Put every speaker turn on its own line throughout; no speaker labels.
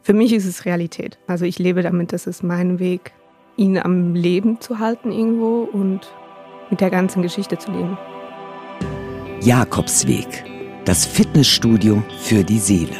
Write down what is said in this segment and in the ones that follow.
Für mich ist es Realität. Also ich lebe damit, das ist mein Weg, ihn am Leben zu halten irgendwo und mit der ganzen Geschichte zu leben.
Jakobsweg, das Fitnessstudio für die Seele.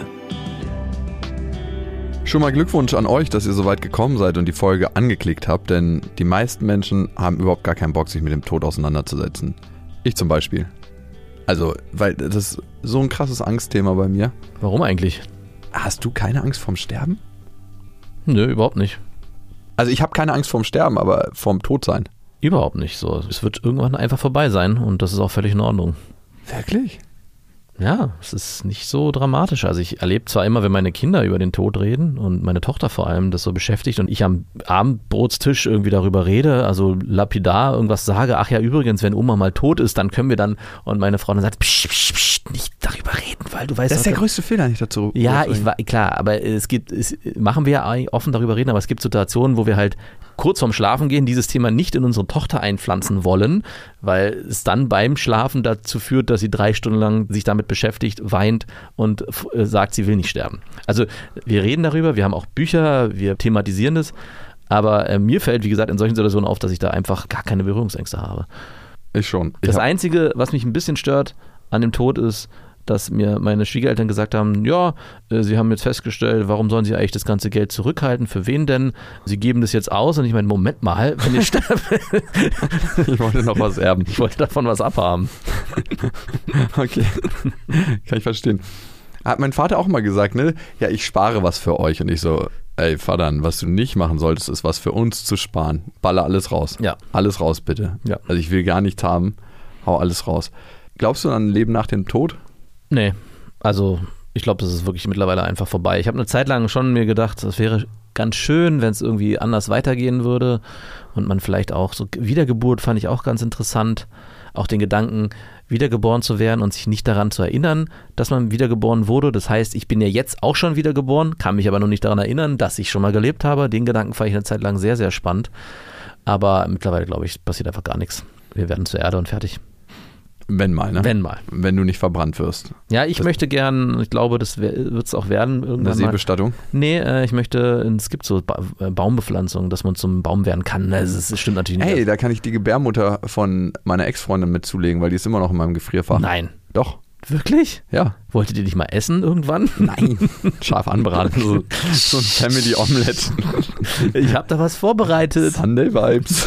Schon mal Glückwunsch an euch, dass ihr so weit gekommen seid und die Folge angeklickt habt, denn die meisten Menschen haben überhaupt gar keinen Bock, sich mit dem Tod auseinanderzusetzen. Ich zum Beispiel. Also, weil das ist so ein krasses Angstthema bei mir.
Warum eigentlich?
Hast du keine Angst vorm Sterben?
Nö, überhaupt nicht.
Also ich habe keine Angst vorm Sterben, aber vorm Todsein.
Überhaupt nicht so. Es wird irgendwann einfach vorbei sein und das ist auch völlig in Ordnung.
Wirklich?
Ja, es ist nicht so dramatisch. Also ich erlebe zwar immer, wenn meine Kinder über den Tod reden und meine Tochter vor allem das so beschäftigt und ich am Abendbrotstisch irgendwie darüber rede, also lapidar irgendwas sage, ach ja übrigens, wenn Oma mal tot ist, dann können wir dann, und meine Frau dann sagt, psch, psch, psch, nicht darüber reden, weil du weißt...
Das ist der größte Fehler, nicht dazu...
Ja, klar, aber machen wir ja offen darüber reden, aber es gibt Situationen, wo wir halt kurz vorm Schlafen gehen, dieses Thema nicht in unsere Tochter einpflanzen wollen, weil es dann beim Schlafen dazu führt, dass sie 3 Stunden lang sich damit beschäftigt, weint und sagt, sie will nicht sterben. Also wir reden darüber, wir haben auch Bücher, wir thematisieren das, aber mir fällt, wie gesagt, in solchen Situationen auf, dass ich da einfach gar keine Berührungsängste habe.
Ich schon.
Das Einzige, was mich ein bisschen stört an dem Tod ist, dass mir meine Schwiegereltern gesagt haben, ja, sie haben jetzt festgestellt, warum sollen sie eigentlich das ganze Geld zurückhalten, für wen denn? Sie geben das jetzt aus und ich meine, Moment mal, wenn ich sterbe.
Ich wollte noch was erben.
Ich wollte davon was abhaben.
Okay, kann ich verstehen. Hat mein Vater auch mal gesagt, ne? Ja, ich spare was für euch und ich so, ey Vater, was du nicht machen solltest, ist was für uns zu sparen. Baller alles raus.
Ja.
Alles raus, bitte.
Ja.
Also ich will gar nichts haben, hau alles raus. Glaubst du an ein Leben nach dem Tod?
Nee, also ich glaube, das ist wirklich mittlerweile einfach vorbei. Ich habe eine Zeit lang schon mir gedacht, das wäre ganz schön, wenn es irgendwie anders weitergehen würde und man vielleicht auch so Wiedergeburt fand ich auch ganz interessant. Auch den Gedanken, wiedergeboren zu werden und sich nicht daran zu erinnern, dass man wiedergeboren wurde. Das heißt, ich bin ja jetzt auch schon wiedergeboren, kann mich aber noch nicht daran erinnern, dass ich schon mal gelebt habe. Den Gedanken fand ich eine Zeit lang sehr, sehr spannend. Aber mittlerweile, glaube ich, passiert einfach gar nichts. Wir werden zur Erde und fertig.
Wenn mal, ne?
Wenn mal.
Wenn du nicht verbrannt wirst.
Ja, ich möchte gern, ich glaube, das wird es auch werden. Irgendwann
eine Seebestattung?
Nee, ich möchte, es gibt so Baumbepflanzungen, dass man zum Baum werden kann. Das stimmt natürlich nicht.
Hey, da kann ich die Gebärmutter von meiner Ex-Freundin mit zulegen, weil die ist immer noch in meinem Gefrierfach.
Nein.
Doch.
Wirklich?
Ja.
Wolltet ihr nicht mal essen irgendwann?
Nein. Scharf anbraten. So ein Family-Omelette.
Ich habe da was vorbereitet.
Sunday Vibes.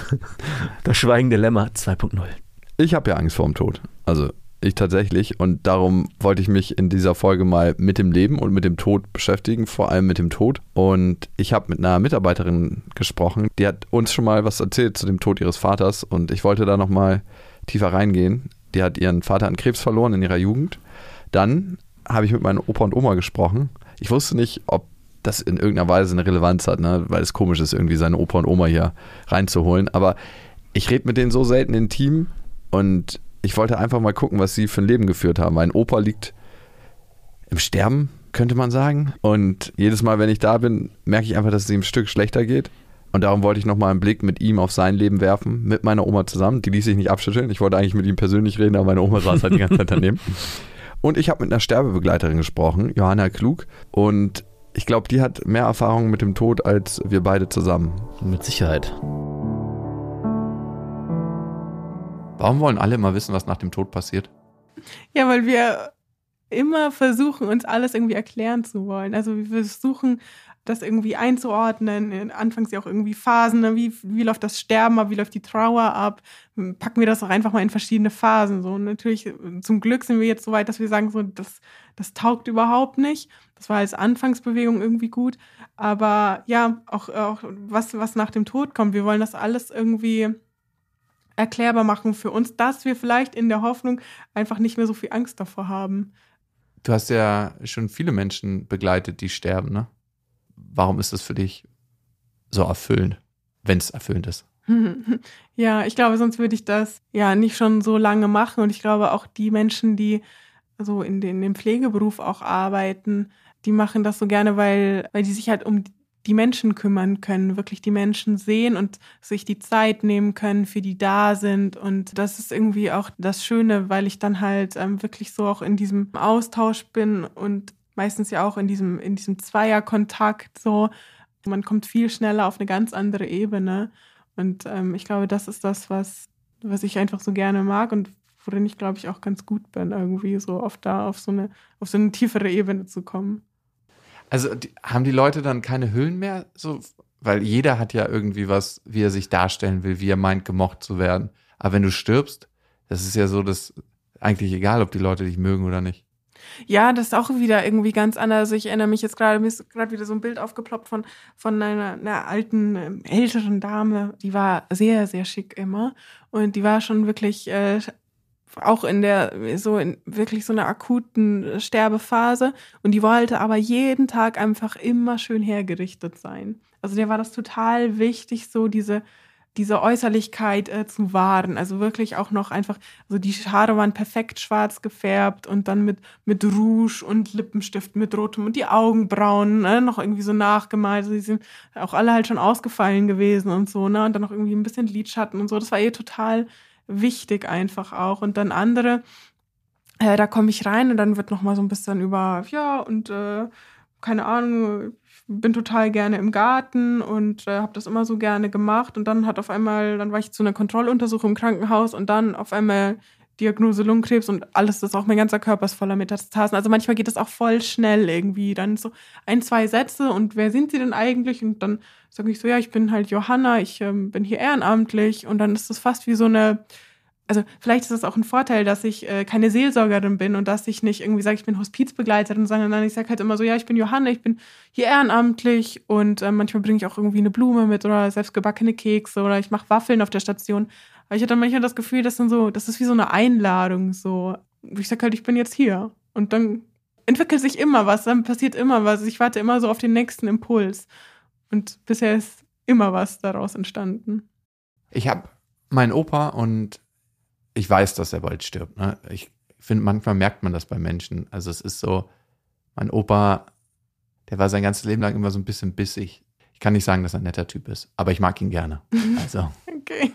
Das schweigende Lämmer 2.0.
Ich habe ja Angst vor dem Tod. Also ich tatsächlich. Und darum wollte ich mich in dieser Folge mal mit dem Leben und mit dem Tod beschäftigen. Vor allem mit dem Tod. Und ich habe mit einer Mitarbeiterin gesprochen. Die hat uns schon mal was erzählt zu dem Tod ihres Vaters. Und ich wollte da nochmal tiefer reingehen. Die hat ihren Vater an Krebs verloren in ihrer Jugend. Dann habe ich mit meinen Opa und Oma gesprochen. Ich wusste nicht, ob das in irgendeiner Weise eine Relevanz hat, ne? Weil es komisch ist, irgendwie seine Opa und Oma hier reinzuholen. Aber ich rede mit denen so selten intim. Und ich wollte einfach mal gucken, was sie für ein Leben geführt haben. Mein Opa liegt im Sterben, könnte man sagen. Und jedes Mal, wenn ich da bin, merke ich einfach, dass es ihm ein Stück schlechter geht. Und darum wollte ich nochmal einen Blick mit ihm auf sein Leben werfen, mit meiner Oma zusammen. Die ließ sich nicht abschütteln. Ich wollte eigentlich mit ihm persönlich reden, aber meine Oma saß halt die ganze Zeit daneben. Und ich habe mit einer Sterbebegleiterin gesprochen, Johanna Klug. Und ich glaube, die hat mehr Erfahrung mit dem Tod als wir beide zusammen.
Mit Sicherheit.
Warum wollen alle immer wissen, was nach dem Tod passiert?
Ja, weil wir immer versuchen, uns alles irgendwie erklären zu wollen. Also wir versuchen, das irgendwie einzuordnen. Anfangs ja auch irgendwie Phasen. Ne? Wie läuft das Sterben ab? Wie läuft die Trauer ab? Packen wir das auch einfach mal in verschiedene Phasen. So. Und natürlich, zum Glück sind wir jetzt so weit, dass wir sagen, so, das taugt überhaupt nicht. Das war als Anfangsbewegung irgendwie gut. Aber ja, auch was nach dem Tod kommt. Wir wollen das alles irgendwie erklärbar machen für uns, dass wir vielleicht in der Hoffnung einfach nicht mehr so viel Angst davor haben.
Du hast ja schon viele Menschen begleitet, die sterben, ne? Warum ist das für dich so erfüllend, wenn es erfüllend ist?
Ja, ich glaube, sonst würde ich das ja nicht schon so lange machen. Und ich glaube, auch die Menschen, die so in dem Pflegeberuf auch arbeiten, die machen das so gerne, weil die sich halt um die Menschen kümmern können, wirklich die Menschen sehen und sich die Zeit nehmen können, für die da sind. Und das ist irgendwie auch das Schöne, weil ich dann halt wirklich so auch in diesem Austausch bin und meistens ja auch in diesem Zweierkontakt so. Man kommt viel schneller auf eine ganz andere Ebene. Und ich glaube, das ist das, was ich einfach so gerne mag und worin ich, glaube ich, auch ganz gut bin, irgendwie so oft da auf so eine tiefere Ebene zu kommen.
Also haben die Leute dann keine Hüllen mehr? So, weil jeder hat ja irgendwie was, wie er sich darstellen will, wie er meint, gemocht zu werden. Aber wenn du stirbst, das ist ja so, dass eigentlich egal, ob die Leute dich mögen oder nicht.
Ja, das ist auch wieder irgendwie ganz anders. Also ich erinnere mich jetzt gerade, mir ist gerade wieder so ein Bild aufgeploppt von einer alten, älteren Dame. Die war sehr, sehr schick immer. Und die war schon wirklich auch wirklich so einer akuten Sterbephase. Und die wollte aber jeden Tag einfach immer schön hergerichtet sein. Also der war das total wichtig, so diese Äußerlichkeit zu wahren. Also wirklich auch noch einfach, also die Haare waren perfekt schwarz gefärbt und dann mit Rouge und Lippenstift mit rotem und die Augenbrauen noch irgendwie so nachgemalt. Also die sind auch alle halt schon ausgefallen gewesen und so, ne? Und dann noch irgendwie ein bisschen Lidschatten und so. Das war ihr total wichtig einfach auch. Und dann andere, da komme ich rein und dann wird noch mal so ein bisschen über, ja, und keine Ahnung, bin total gerne im Garten und habe das immer so gerne gemacht. Und dann dann war ich zu einer Kontrolluntersuchung im Krankenhaus und dann auf einmal Diagnose Lungenkrebs und alles, das auch mein ganzer Körper ist voller Metastasen. Also manchmal geht das auch voll schnell irgendwie. Dann so 1, 2 Sätze und wer sind Sie denn eigentlich? Und dann sage ich so, ja, ich bin halt Johanna, ich bin hier ehrenamtlich. Und dann ist das fast wie so eine, also vielleicht ist das auch ein Vorteil, dass ich keine Seelsorgerin bin und dass ich nicht irgendwie sage, ich bin Hospizbegleiterin, sondern ich sage halt immer so, ja, ich bin Johanna, ich bin hier ehrenamtlich und manchmal bringe ich auch irgendwie eine Blume mit oder selbstgebackene Kekse oder ich mache Waffeln auf der Station. Aber ich hatte manchmal das Gefühl, das ist wie so eine Einladung, so. Ich sage halt, ich bin jetzt hier. Und dann entwickelt sich immer was, dann passiert immer was. Ich warte immer so auf den nächsten Impuls. Und bisher ist immer was daraus entstanden.
Ich habe meinen Opa und ich weiß, dass er bald stirbt. Ne? Ich finde, manchmal merkt man das bei Menschen. Also es ist so, mein Opa, der war sein ganzes Leben lang immer so ein bisschen bissig. Ich kann nicht sagen, dass er ein netter Typ ist, aber ich mag ihn gerne. Also.
Okay.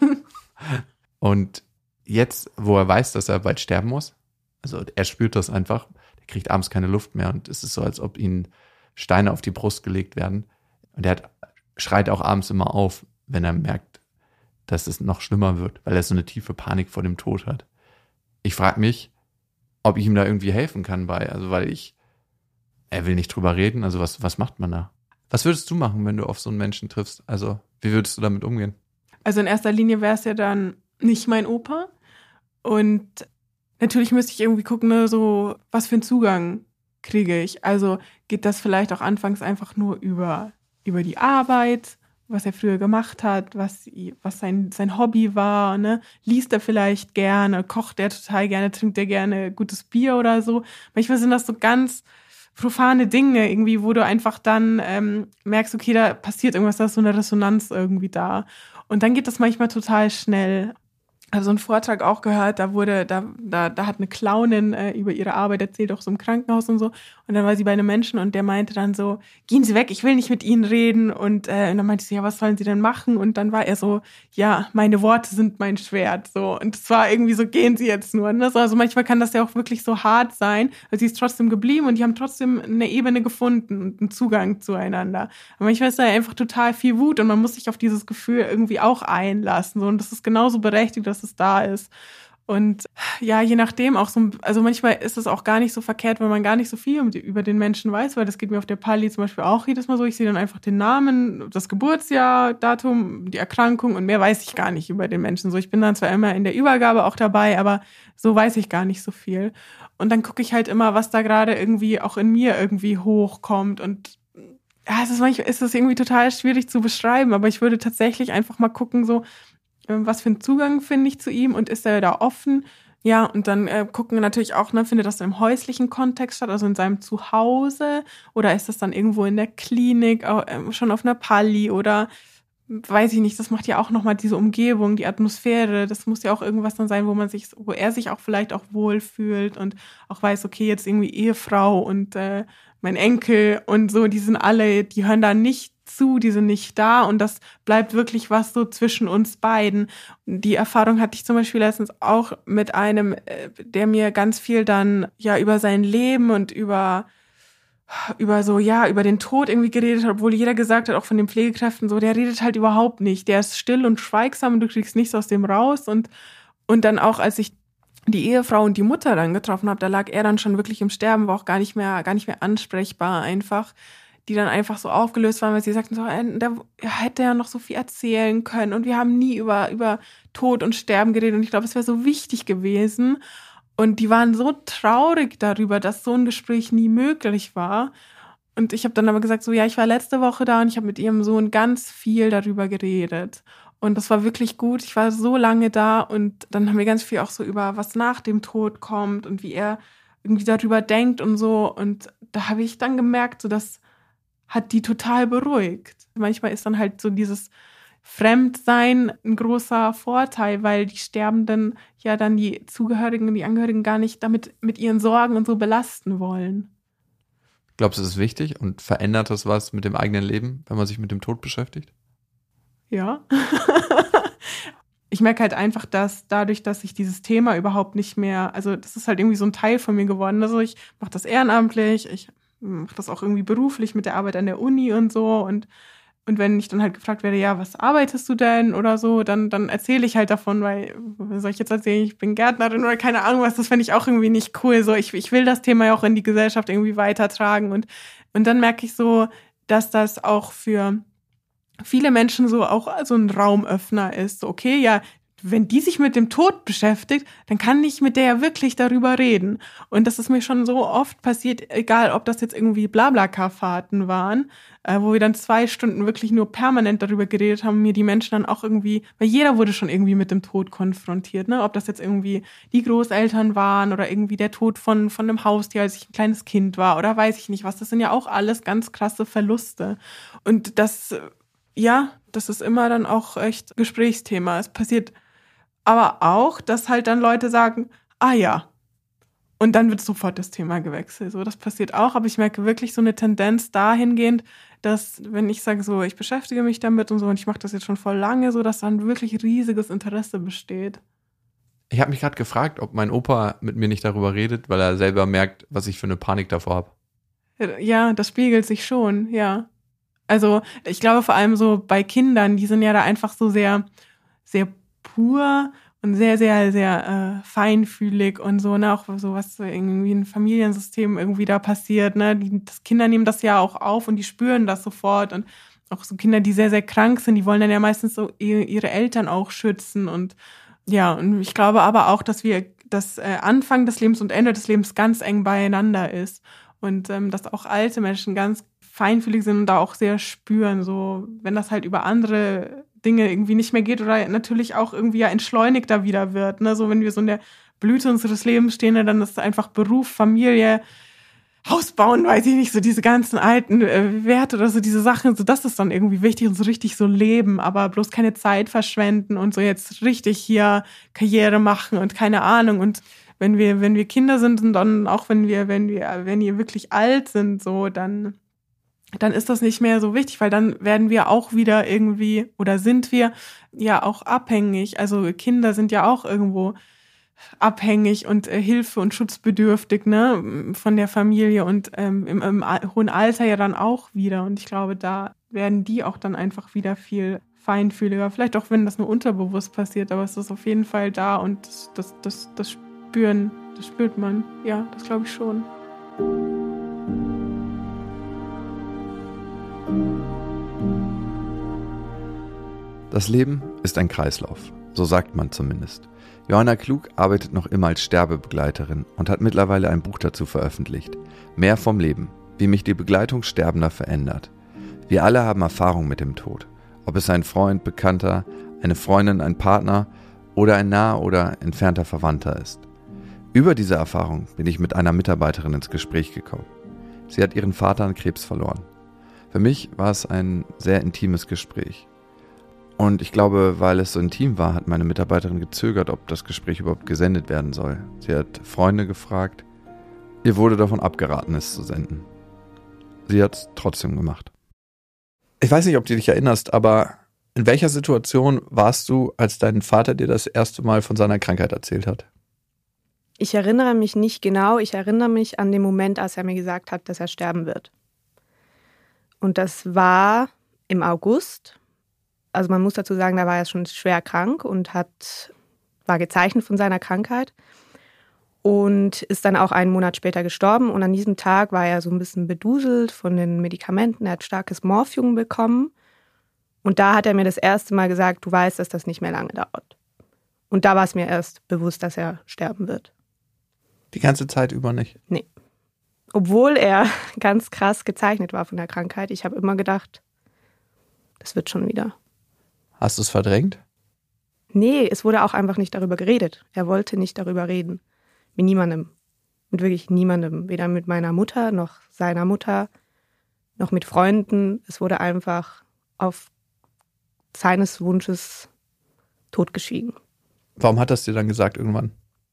Und jetzt, wo er weiß, dass er bald sterben muss, also er spürt das einfach, der kriegt abends keine Luft mehr und es ist so, als ob ihm Steine auf die Brust gelegt werden. Und er schreit auch abends immer auf, wenn er merkt, dass es noch schlimmer wird, weil er so eine tiefe Panik vor dem Tod hat. Ich frage mich, ob ich ihm da irgendwie helfen kann weil er will nicht drüber reden, also was macht man da? Was würdest du machen, wenn du auf so einen Menschen triffst? Also, wie würdest du damit umgehen?
Also in erster Linie wäre es ja dann nicht mein Opa. Und natürlich müsste ich irgendwie gucken, ne, so, was für einen Zugang kriege ich. Also geht das vielleicht auch anfangs einfach nur über die Arbeit, was er früher gemacht hat, was sein Hobby war, ne? Liest er vielleicht gerne, kocht er total gerne, trinkt er gerne gutes Bier oder so. Manchmal sind das so ganz profane Dinge irgendwie, wo du einfach dann merkst, okay, da passiert irgendwas, da ist so eine Resonanz irgendwie da. Und dann geht das manchmal total schnell. Ich habe so einen Vortrag auch gehört, da hat eine Clownin über ihre Arbeit erzählt, auch so im Krankenhaus und so. Und dann war sie bei einem Menschen und der meinte dann so, gehen Sie weg, ich will nicht mit Ihnen reden. Und dann meinte sie, ja, was sollen Sie denn machen? Und dann war er so, ja, meine Worte sind mein Schwert. So. Und es war irgendwie so, gehen Sie jetzt nur. Ne? Also manchmal kann das ja auch wirklich so hart sein. Also sie ist trotzdem geblieben und die haben trotzdem eine Ebene gefunden und einen Zugang zueinander. Aber manchmal ist da einfach total viel Wut und man muss sich auf dieses Gefühl irgendwie auch einlassen. So. Und das ist genauso berechtigt, dass es da ist. Und ja, je nachdem auch so, also manchmal ist es auch gar nicht so verkehrt, wenn man gar nicht so viel über den Menschen weiß, weil das geht mir auf der Pali zum Beispiel auch jedes Mal so. Ich sehe dann einfach den Namen, das Geburtsjahr, Datum, die Erkrankung und mehr weiß ich gar nicht über den Menschen. So, ich bin dann zwar immer in der Übergabe auch dabei, aber so weiß ich gar nicht so viel. Und dann gucke ich halt immer, was da gerade irgendwie auch in mir irgendwie hochkommt. Und ja, manchmal ist es irgendwie total schwierig zu beschreiben, aber ich würde tatsächlich einfach mal gucken, so, was für einen Zugang finde ich zu ihm und ist er da offen? Ja, und dann gucken wir natürlich auch, ne, findet das im häuslichen Kontext statt, also in seinem Zuhause oder ist das dann irgendwo in der Klinik, schon auf einer Pali oder weiß ich nicht, das macht ja auch nochmal diese Umgebung, die Atmosphäre, das muss ja auch irgendwas dann sein, wo er sich auch vielleicht auch wohlfühlt und auch weiß, okay, jetzt irgendwie Ehefrau und mein Enkel und so, die hören da nicht zu, die sind nicht da und das bleibt wirklich was so zwischen uns beiden. Die Erfahrung hatte ich zum Beispiel letztens auch mit einem, der mir ganz viel dann ja über sein Leben und über über den Tod irgendwie geredet hat, obwohl jeder gesagt hat, auch von den Pflegekräften so, der redet halt überhaupt nicht. Der ist still und schweigsam und du kriegst nichts aus dem raus. Und dann auch, als ich die Ehefrau und die Mutter dann getroffen habe, da lag er dann schon wirklich im Sterben, war auch gar nicht mehr ansprechbar einfach, die dann einfach so aufgelöst waren, weil sie sagten so, der hätte ja noch so viel erzählen können und wir haben nie über Tod und Sterben geredet und ich glaube, es wäre so wichtig gewesen. Und die waren so traurig darüber, dass so ein Gespräch nie möglich war. Und ich habe dann aber gesagt, so ja, ich war letzte Woche da und ich habe mit ihrem Sohn ganz viel darüber geredet. Und das war wirklich gut. Ich war so lange da und dann haben wir ganz viel auch so über, was nach dem Tod kommt und wie er irgendwie darüber denkt und so. Und da habe ich dann gemerkt, so das hat die total beruhigt. Manchmal ist dann halt so dieses Fremdsein ein großer Vorteil, weil die Sterbenden ja dann die Zugehörigen und die Angehörigen gar nicht damit mit ihren Sorgen und so belasten wollen.
Glaubst du, das ist wichtig und verändert das was mit dem eigenen Leben, wenn man sich mit dem Tod beschäftigt?
Ja. Ich merke halt einfach, dass dadurch, dass ich dieses Thema überhaupt nicht mehr, also das ist halt irgendwie so ein Teil von mir geworden. Also ich mache das ehrenamtlich, ich mache das auch irgendwie beruflich mit der Arbeit an der Uni und so und wenn ich dann halt gefragt werde, ja, was arbeitest du denn oder so, dann erzähle ich halt davon, weil, soll ich jetzt erzählen, ich bin Gärtnerin oder keine Ahnung was, das fände ich auch irgendwie nicht cool. So, ich will das Thema ja auch in die Gesellschaft irgendwie weitertragen und dann merke ich so, dass das auch für viele Menschen so auch so ein Raumöffner ist. So, okay, ja, wenn die sich mit dem Tod beschäftigt, dann kann ich mit der ja wirklich darüber reden. Und das ist mir schon so oft passiert, egal ob das jetzt irgendwie Blablacar-Fahrten waren, wo wir dann 2 Stunden wirklich nur permanent darüber geredet haben, mir die Menschen dann auch irgendwie, weil jeder wurde schon irgendwie mit dem Tod konfrontiert, ne? Ob das jetzt irgendwie die Großeltern waren oder irgendwie der Tod von einem Haustier, als ich ein kleines Kind war oder weiß ich nicht was. Das sind ja auch alles ganz krasse Verluste. Und das ist immer dann auch echt Gesprächsthema. Es passiert aber auch, dass halt dann Leute sagen, ah ja, und dann wird sofort das Thema gewechselt. So, das passiert auch, aber ich merke wirklich so eine Tendenz dahingehend, dass, wenn ich sage so, ich beschäftige mich damit und so und ich mache das jetzt schon voll lange, so dass dann wirklich riesiges Interesse besteht.
Ich habe mich gerade gefragt, ob mein Opa mit mir nicht darüber redet, weil er selber merkt, was ich für eine Panik davor habe.
Ja, das spiegelt sich schon, ja. Also ich glaube vor allem so bei Kindern, die sind ja da einfach so sehr, sehr pur und sehr, sehr, sehr feinfühlig und so, ne, auch so was so irgendwie ein Familiensystem irgendwie da passiert, ne, das Kinder nehmen das ja auch auf und die spüren das sofort und auch so Kinder, die sehr, sehr krank sind, die wollen dann ja meistens so ihre Eltern auch schützen und ja, und ich glaube aber auch, dass das Anfang des Lebens und Ende des Lebens ganz eng beieinander ist und dass auch alte Menschen ganz feinfühlig sind und da auch sehr spüren, so wenn das halt über andere Dinge irgendwie nicht mehr geht oder natürlich auch irgendwie ja entschleunigter wieder wird, ne, so wenn wir so in der Blüte unseres Lebens stehen, dann ist einfach Beruf, Familie, Haus bauen, weiß ich nicht, so diese ganzen alten Werte oder so diese Sachen, so das ist dann irgendwie wichtig und so richtig so leben, aber bloß keine Zeit verschwenden und so jetzt richtig hier Karriere machen und keine Ahnung und wenn wir Kinder sind und dann auch wenn wir wirklich alt sind, so dann ist das nicht mehr so wichtig, weil dann werden wir auch wieder irgendwie oder sind wir ja auch abhängig. Also Kinder sind ja auch irgendwo abhängig und Hilfe- und schutzbedürftig, ne, von der Familie und im hohen Alter ja dann auch wieder. Und ich glaube, da werden die auch dann einfach wieder viel feinfühliger. Vielleicht auch, wenn das nur unterbewusst passiert, aber es ist auf jeden Fall da und das spürt man. Ja, das glaube ich schon.
Das Leben ist ein Kreislauf, so sagt man zumindest. Johanna Klug arbeitet noch immer als Sterbebegleiterin und hat mittlerweile ein Buch dazu veröffentlicht. Mehr vom Leben, wie mich die Begleitung Sterbender verändert. Wir alle haben Erfahrung mit dem Tod. Ob es ein Freund, Bekannter, eine Freundin, ein Partner oder ein naher oder entfernter Verwandter ist. Über diese Erfahrung bin ich mit einer Mitarbeiterin ins Gespräch gekommen. Sie hat ihren Vater an Krebs verloren. Für mich war es ein sehr intimes Gespräch. Und ich glaube, weil es so intim war, hat meine Mitarbeiterin gezögert, ob das Gespräch überhaupt gesendet werden soll. Sie hat Freunde gefragt. Ihr wurde davon abgeraten, es zu senden. Sie hat es trotzdem gemacht. Ich weiß nicht, ob du dich erinnerst, aber in welcher Situation warst du, als dein Vater dir das erste Mal von seiner Krankheit erzählt hat?
Ich erinnere mich nicht genau. Ich erinnere mich an den Moment, als er mir gesagt hat, dass er sterben wird. Und das war im August. Also man muss dazu sagen, da war er schon schwer krank und war gezeichnet von seiner Krankheit. Und ist dann auch einen Monat später gestorben. Und an diesem Tag war er so ein bisschen beduselt von den Medikamenten. Er hat starkes Morphium bekommen. Und da hat er mir das erste Mal gesagt, du weißt, dass das nicht mehr lange dauert. Und da war es mir erst bewusst, dass er sterben wird.
Die ganze Zeit über nicht?
Nee. Obwohl er ganz krass gezeichnet war von der Krankheit. Ich habe immer gedacht, das wird schon wieder.
Hast du es verdrängt?
Nee, es wurde auch einfach nicht darüber geredet. Er wollte nicht darüber reden. Mit niemandem. Mit wirklich niemandem. Weder mit meiner Mutter, noch seiner Mutter, noch mit Freunden. Es wurde einfach auf seines Wunsches totgeschwiegen.
Warum hat er es dir dann gesagt irgendwann?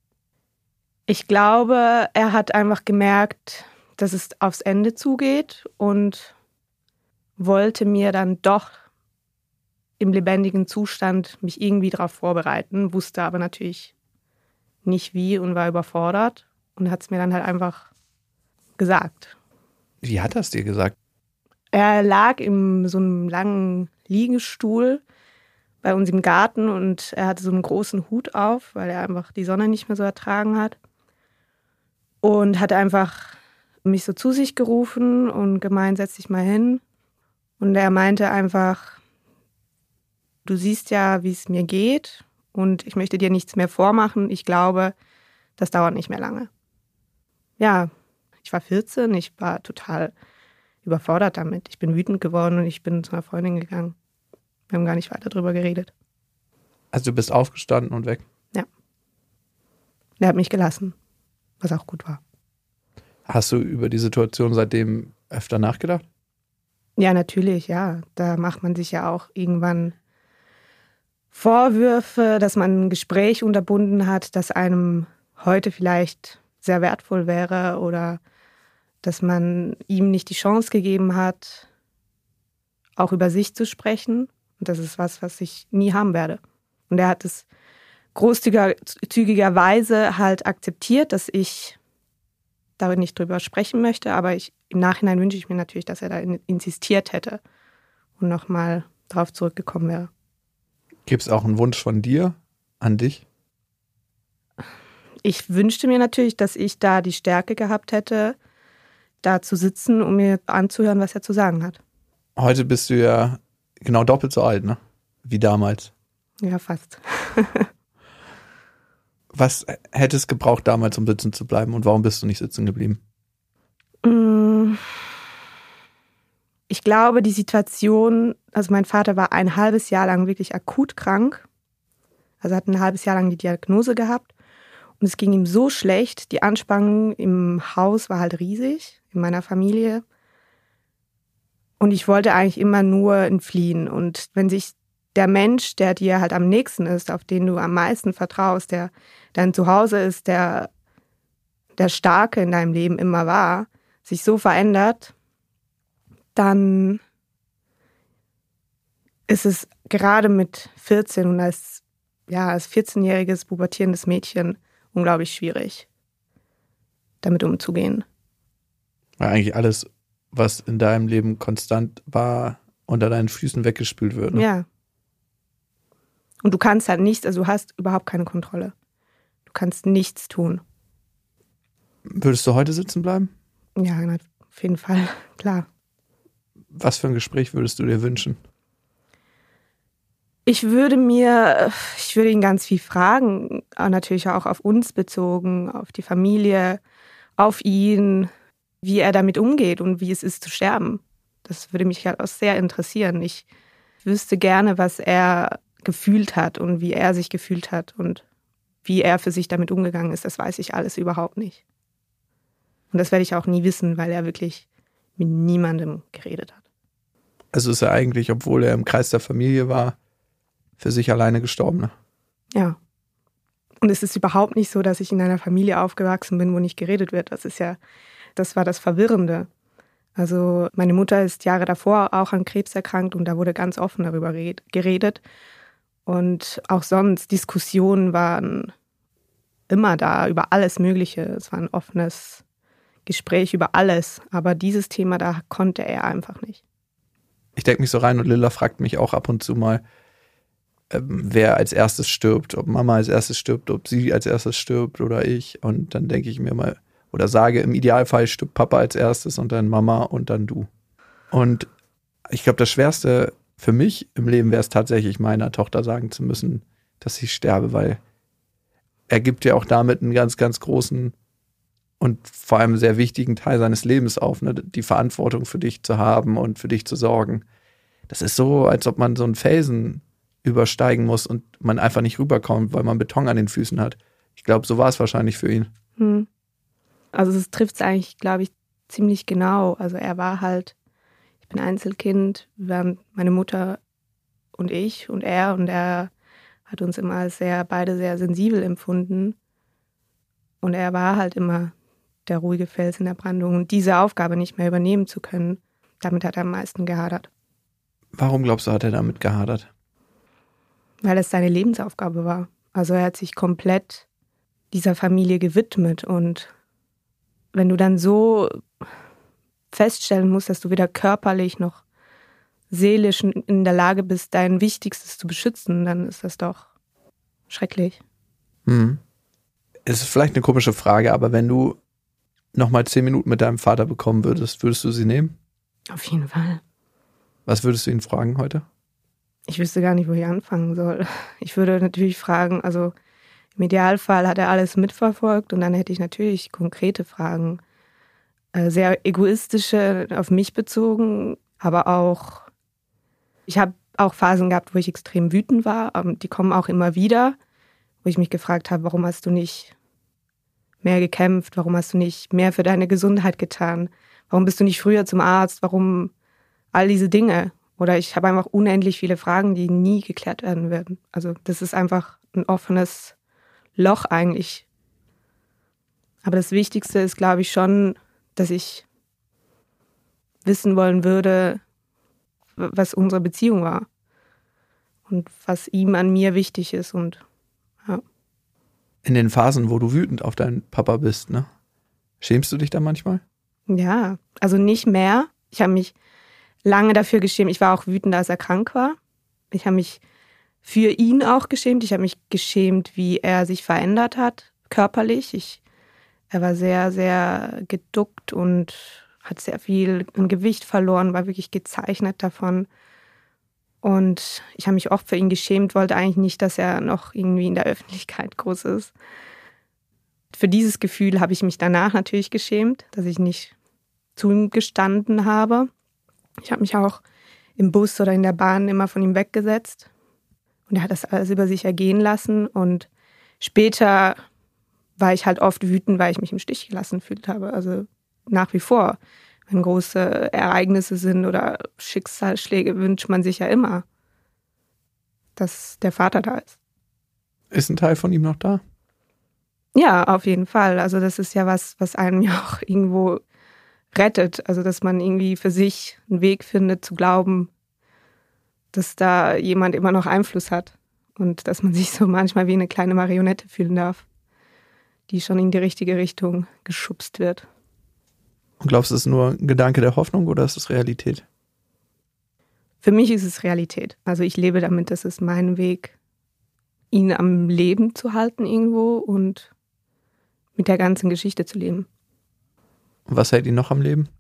Ich glaube, er hat einfach gemerkt, dass es aufs Ende zugeht und wollte mir dann doch im lebendigen Zustand mich irgendwie darauf vorbereiten, wusste aber natürlich nicht wie und war überfordert und hat es mir dann halt einfach gesagt.
Wie hat er es dir gesagt?
Er lag in so einem langen Liegestuhl bei uns im Garten und er hatte so einen großen Hut auf, weil er einfach die Sonne nicht mehr so ertragen hat. Und hat einfach mich so zu sich gerufen und gemeint, setz dich mal hin. Und er meinte einfach, du siehst ja, wie es mir geht und ich möchte dir nichts mehr vormachen. Ich glaube, das dauert nicht mehr lange. Ja, ich war 14, ich war total überfordert damit. Ich bin wütend geworden und ich bin zu einer Freundin gegangen. Wir haben gar nicht weiter drüber geredet.
Also du bist aufgestanden und weg?
Ja. Er hat mich gelassen, was auch gut war.
Hast du über die Situation seitdem öfter nachgedacht?
Ja, natürlich, ja. Da macht man sich ja auch irgendwann Vorwürfe, dass man ein Gespräch unterbunden hat, das einem heute vielleicht sehr wertvoll wäre oder dass man ihm nicht die Chance gegeben hat, auch über sich zu sprechen. Und das ist was ich nie haben werde. Und er hat es großzügigerweise halt akzeptiert, dass ich da nicht drüber sprechen möchte, aber im Nachhinein wünsche ich mir natürlich, dass er da insistiert hätte und nochmal drauf zurückgekommen wäre.
Gibt es auch einen Wunsch von dir an dich?
Ich wünschte mir natürlich, dass ich da die Stärke gehabt hätte, da zu sitzen, um mir anzuhören, was er zu sagen hat.
Heute bist du ja genau doppelt so alt, ne? Wie damals.
Ja, fast.
Was hätte es gebraucht damals, um sitzen zu bleiben und warum bist du nicht sitzen geblieben?
Ich glaube, die Situation, also mein Vater war ein halbes Jahr lang wirklich akut krank. Also hat ein halbes Jahr lang die Diagnose gehabt. Und es ging ihm so schlecht. Die Anspannung im Haus war halt riesig, in meiner Familie. Und ich wollte eigentlich immer nur entfliehen. Und wenn sich der Mensch, der dir halt am nächsten ist, auf den du am meisten vertraust, der dein Zuhause ist, der Starke in deinem Leben immer war, sich so verändert, dann ist es gerade mit 14 und als 14-jähriges pubertierendes Mädchen unglaublich schwierig, damit umzugehen.
Weil eigentlich alles, was in deinem Leben konstant war, unter deinen Füßen weggespült wird. Ne?
Ja. Und du kannst halt nichts, also du hast überhaupt keine Kontrolle. Du kannst nichts tun.
Würdest du heute sitzen bleiben?
Ja, auf jeden Fall, klar.
Was für ein Gespräch würdest du dir wünschen?
Ich würde ihn ganz viel fragen, natürlich auch auf uns bezogen, auf die Familie, auf ihn, wie er damit umgeht und wie es ist zu sterben. Das würde mich halt auch sehr interessieren. Ich wüsste gerne, was er gefühlt hat und wie er sich gefühlt hat und wie er für sich damit umgegangen ist. Das weiß ich alles überhaupt nicht. Und das werde ich auch nie wissen, weil er wirklich mit niemandem geredet hat.
Also ist er eigentlich, obwohl er im Kreis der Familie war, für sich alleine gestorben, ne?
Ja. Und es ist überhaupt nicht so, dass ich in einer Familie aufgewachsen bin, wo nicht geredet wird. Das war das Verwirrende. Also meine Mutter ist Jahre davor auch an Krebs erkrankt und da wurde ganz offen darüber geredet. Und auch sonst, Diskussionen waren immer da, über alles Mögliche. Es war ein offenes Gespräch über alles. Aber dieses Thema, da konnte er einfach nicht.
Ich denke mich so rein und Lilla fragt mich auch ab und zu mal, wer als erstes stirbt, ob Mama als erstes stirbt, ob sie als erstes stirbt oder ich. Und dann denke ich mir mal, oder sage, im Idealfall stirbt Papa als erstes und dann Mama und dann du. Und ich glaube, das Schwerste für mich im Leben wäre es tatsächlich, meiner Tochter sagen zu müssen, dass ich sterbe, weil er gibt ja auch damit einen ganz, ganz großen und vor allem sehr wichtigen Teil seines Lebens auf, ne? Die Verantwortung für dich zu haben und für dich zu sorgen. Das ist so, als ob man so einen Felsen übersteigen muss und man einfach nicht rüberkommt, weil man Beton an den Füßen hat. Ich glaube, so war es wahrscheinlich für ihn.
Also es trifft es eigentlich, glaube ich, ziemlich genau. Also er war halt, ich bin Einzelkind, wir waren meine Mutter und ich und er hat uns immer als beide sehr sensibel empfunden. Und er war halt immer der ruhige Fels in der Brandung. Und diese Aufgabe nicht mehr übernehmen zu können, damit hat er am meisten gehadert.
Warum glaubst du, hat er damit gehadert?
Weil es seine Lebensaufgabe war. Also er hat sich komplett dieser Familie gewidmet. Und wenn du dann so feststellen musst, dass du weder körperlich noch seelisch in der Lage bist, dein Wichtigstes zu beschützen, dann ist das doch schrecklich.
Es ist vielleicht eine komische Frage, aber wenn du nochmal 10 Minuten mit deinem Vater bekommen würdest du sie nehmen?
Auf jeden Fall.
Was würdest du ihn fragen heute?
Ich wüsste gar nicht, wo ich anfangen soll. Ich würde natürlich fragen, also im Idealfall hat er alles mitverfolgt und dann hätte ich natürlich konkrete Fragen. Sehr egoistische, auf mich bezogen, aber auch, ich habe auch Phasen gehabt, wo ich extrem wütend war. Die kommen auch immer wieder, wo ich mich gefragt habe, warum hast du nicht mehr gekämpft? Warum hast du nicht mehr für deine Gesundheit getan? Warum bist du nicht früher zum Arzt? Warum all diese Dinge? Oder ich habe einfach unendlich viele Fragen, die nie geklärt werden werden. Also das ist einfach ein offenes Loch eigentlich. Aber das Wichtigste ist, glaube ich, schon, dass ich wissen wollen würde, was unsere Beziehung war und was ihm an mir wichtig ist. Und ja.
In den Phasen, wo du wütend auf deinen Papa bist, ne? Schämst du dich da manchmal?
Ja, also nicht mehr. Ich habe mich lange dafür geschämt. Ich war auch wütend, als er krank war. Ich habe mich für ihn auch geschämt. Ich habe mich geschämt, wie er sich verändert hat, körperlich. Er war sehr, sehr geduckt und hat sehr viel an Gewicht verloren, war wirklich gezeichnet davon. Und ich habe mich oft für ihn geschämt, wollte eigentlich nicht, dass er noch irgendwie in der Öffentlichkeit groß ist. Für dieses Gefühl habe ich mich danach natürlich geschämt, dass ich nicht zu ihm gestanden habe. Ich habe mich auch im Bus oder in der Bahn immer von ihm weggesetzt. Und er hat das alles über sich ergehen lassen. Und später war ich halt oft wütend, weil ich mich im Stich gelassen gefühlt habe. Also nach wie vor, wenn große Ereignisse sind oder Schicksalsschläge, wünscht man sich ja immer, dass der Vater da ist.
Ist ein Teil von ihm noch da?
Ja, auf jeden Fall. Also das ist ja was einem ja auch irgendwo rettet. Also dass man irgendwie für sich einen Weg findet zu glauben, dass da jemand immer noch Einfluss hat. Und dass man sich so manchmal wie eine kleine Marionette fühlen darf, die schon in die richtige Richtung geschubst wird.
Und glaubst du, es ist nur ein Gedanke der Hoffnung oder ist es Realität?
Für mich ist es Realität. Also ich lebe damit, das ist mein Weg, ihn am Leben zu halten irgendwo und mit der ganzen Geschichte zu leben.
Und was hält ihn noch am Leben?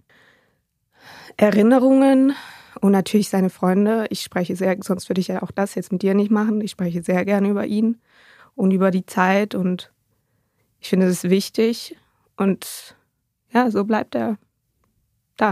Erinnerungen und natürlich seine Freunde. Ich spreche sonst würde ich ja auch das jetzt mit dir nicht machen. Ich spreche sehr gerne über ihn und über die Zeit und ich finde es wichtig und ja, so bleibt er da.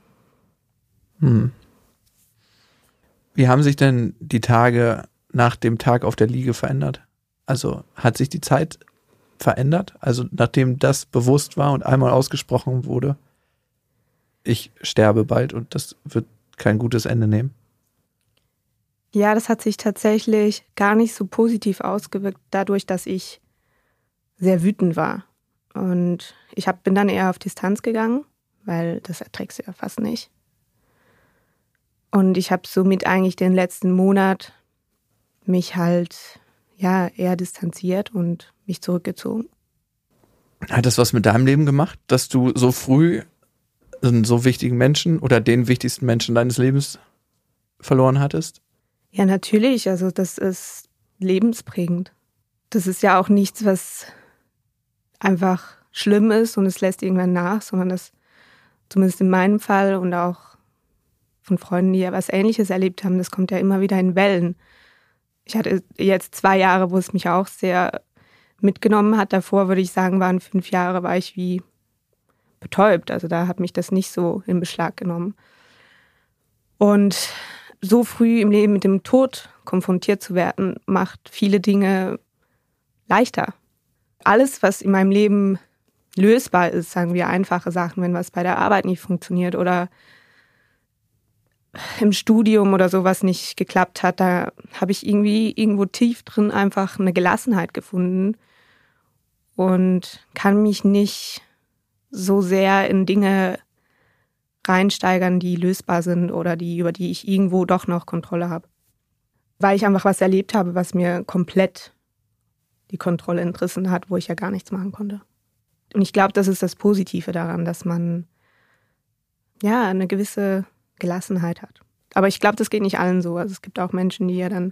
Wie haben sich denn die Tage nach dem Tag auf der Liege verändert? Also hat sich die Zeit verändert? Also nachdem das bewusst war und einmal ausgesprochen wurde, ich sterbe bald und das wird kein gutes Ende nehmen?
Ja, das hat sich tatsächlich gar nicht so positiv ausgewirkt, dadurch, dass ich sehr wütend war. Und ich bin dann eher auf Distanz gegangen, weil das erträgst du ja fast nicht. Und ich habe somit eigentlich den letzten Monat mich halt ja eher distanziert und mich zurückgezogen.
Hat das was mit deinem Leben gemacht, dass du so früh einen so wichtigen Menschen oder den wichtigsten Menschen deines Lebens verloren hattest?
Ja, natürlich. Also das ist lebensprägend. Das ist ja auch nichts, was einfach schlimm ist und es lässt irgendwann nach, sondern das, zumindest in meinem Fall und auch von Freunden, die ja was Ähnliches erlebt haben, das kommt ja immer wieder in Wellen. Ich hatte jetzt 2 Jahre, wo es mich auch sehr mitgenommen hat. Davor würde ich sagen, waren 5 Jahre, war ich wie betäubt. Also da hat mich das nicht so in Beschlag genommen. Und so früh im Leben mit dem Tod konfrontiert zu werden, macht viele Dinge leichter. Alles, was in meinem Leben lösbar ist, sagen wir einfache Sachen, wenn was bei der Arbeit nicht funktioniert oder im Studium oder sowas nicht geklappt hat, da habe ich irgendwie irgendwo tief drin einfach eine Gelassenheit gefunden und kann mich nicht so sehr in Dinge reinsteigern, die lösbar sind oder über die ich irgendwo doch noch Kontrolle habe. Weil ich einfach was erlebt habe, was mir komplett die Kontrolle entrissen hat, wo ich ja gar nichts machen konnte. Und ich glaube, das ist das Positive daran, dass man ja eine gewisse Gelassenheit hat. Aber ich glaube, das geht nicht allen so. Also es gibt auch Menschen, die ja dann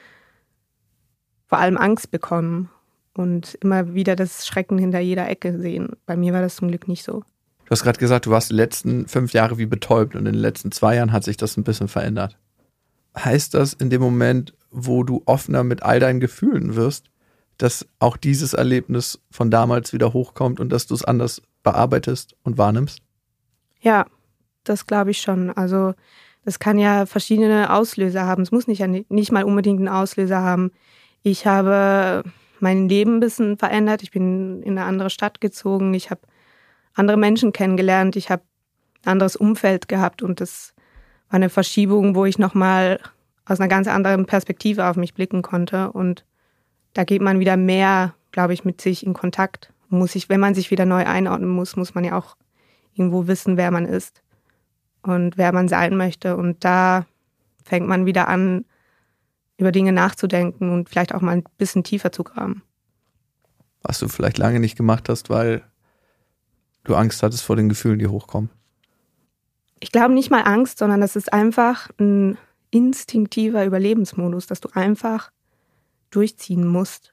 vor allem Angst bekommen und immer wieder das Schrecken hinter jeder Ecke sehen. Bei mir war das zum Glück nicht so.
Du hast gerade gesagt, du warst die letzten 5 Jahre wie betäubt und in den letzten 2 Jahren hat sich das ein bisschen verändert. Heißt das in dem Moment, wo du offener mit all deinen Gefühlen wirst, dass auch dieses Erlebnis von damals wieder hochkommt und dass du es anders bearbeitest und wahrnimmst?
Ja, das glaube ich schon. Also das kann ja verschiedene Auslöser haben. Es muss nicht mal unbedingt einen Auslöser haben. Ich habe mein Leben ein bisschen verändert. Ich bin in eine andere Stadt gezogen. Ich habe andere Menschen kennengelernt. Ich habe ein anderes Umfeld gehabt und das war eine Verschiebung, wo ich nochmal aus einer ganz anderen Perspektive auf mich blicken konnte. Und da geht man wieder mehr, glaube ich, mit sich in Kontakt. Wenn man sich wieder neu einordnen muss man ja auch irgendwo wissen, wer man ist und wer man sein möchte. Und da fängt man wieder an, über Dinge nachzudenken und vielleicht auch mal ein bisschen tiefer zu graben.
Was du vielleicht lange nicht gemacht hast, weil du Angst hattest vor den Gefühlen, die hochkommen?
Ich glaube nicht mal Angst, sondern das ist einfach ein instinktiver Überlebensmodus, dass du einfach durchziehen musst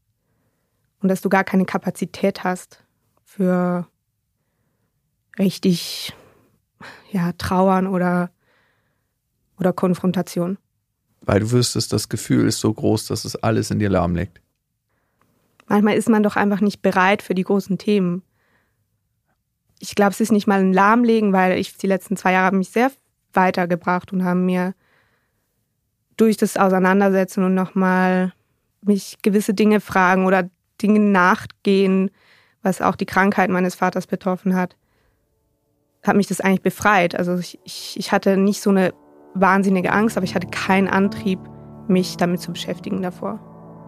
und dass du gar keine Kapazität hast für richtig Trauern oder Konfrontation.
Weil du wüsstest, das Gefühl ist so groß, dass es alles in dir lahmlegt.
Manchmal ist man doch einfach nicht bereit für die großen Themen. Ich glaube, es ist nicht mal ein Lahmlegen, weil die letzten 2 Jahre haben mich sehr weitergebracht und haben mir durch das Auseinandersetzen und nochmal mich gewisse Dinge fragen oder Dinge nachgehen, was auch die Krankheit meines Vaters betroffen hat mich das eigentlich befreit. Also ich hatte nicht so eine wahnsinnige Angst, aber ich hatte keinen Antrieb, mich damit zu beschäftigen davor.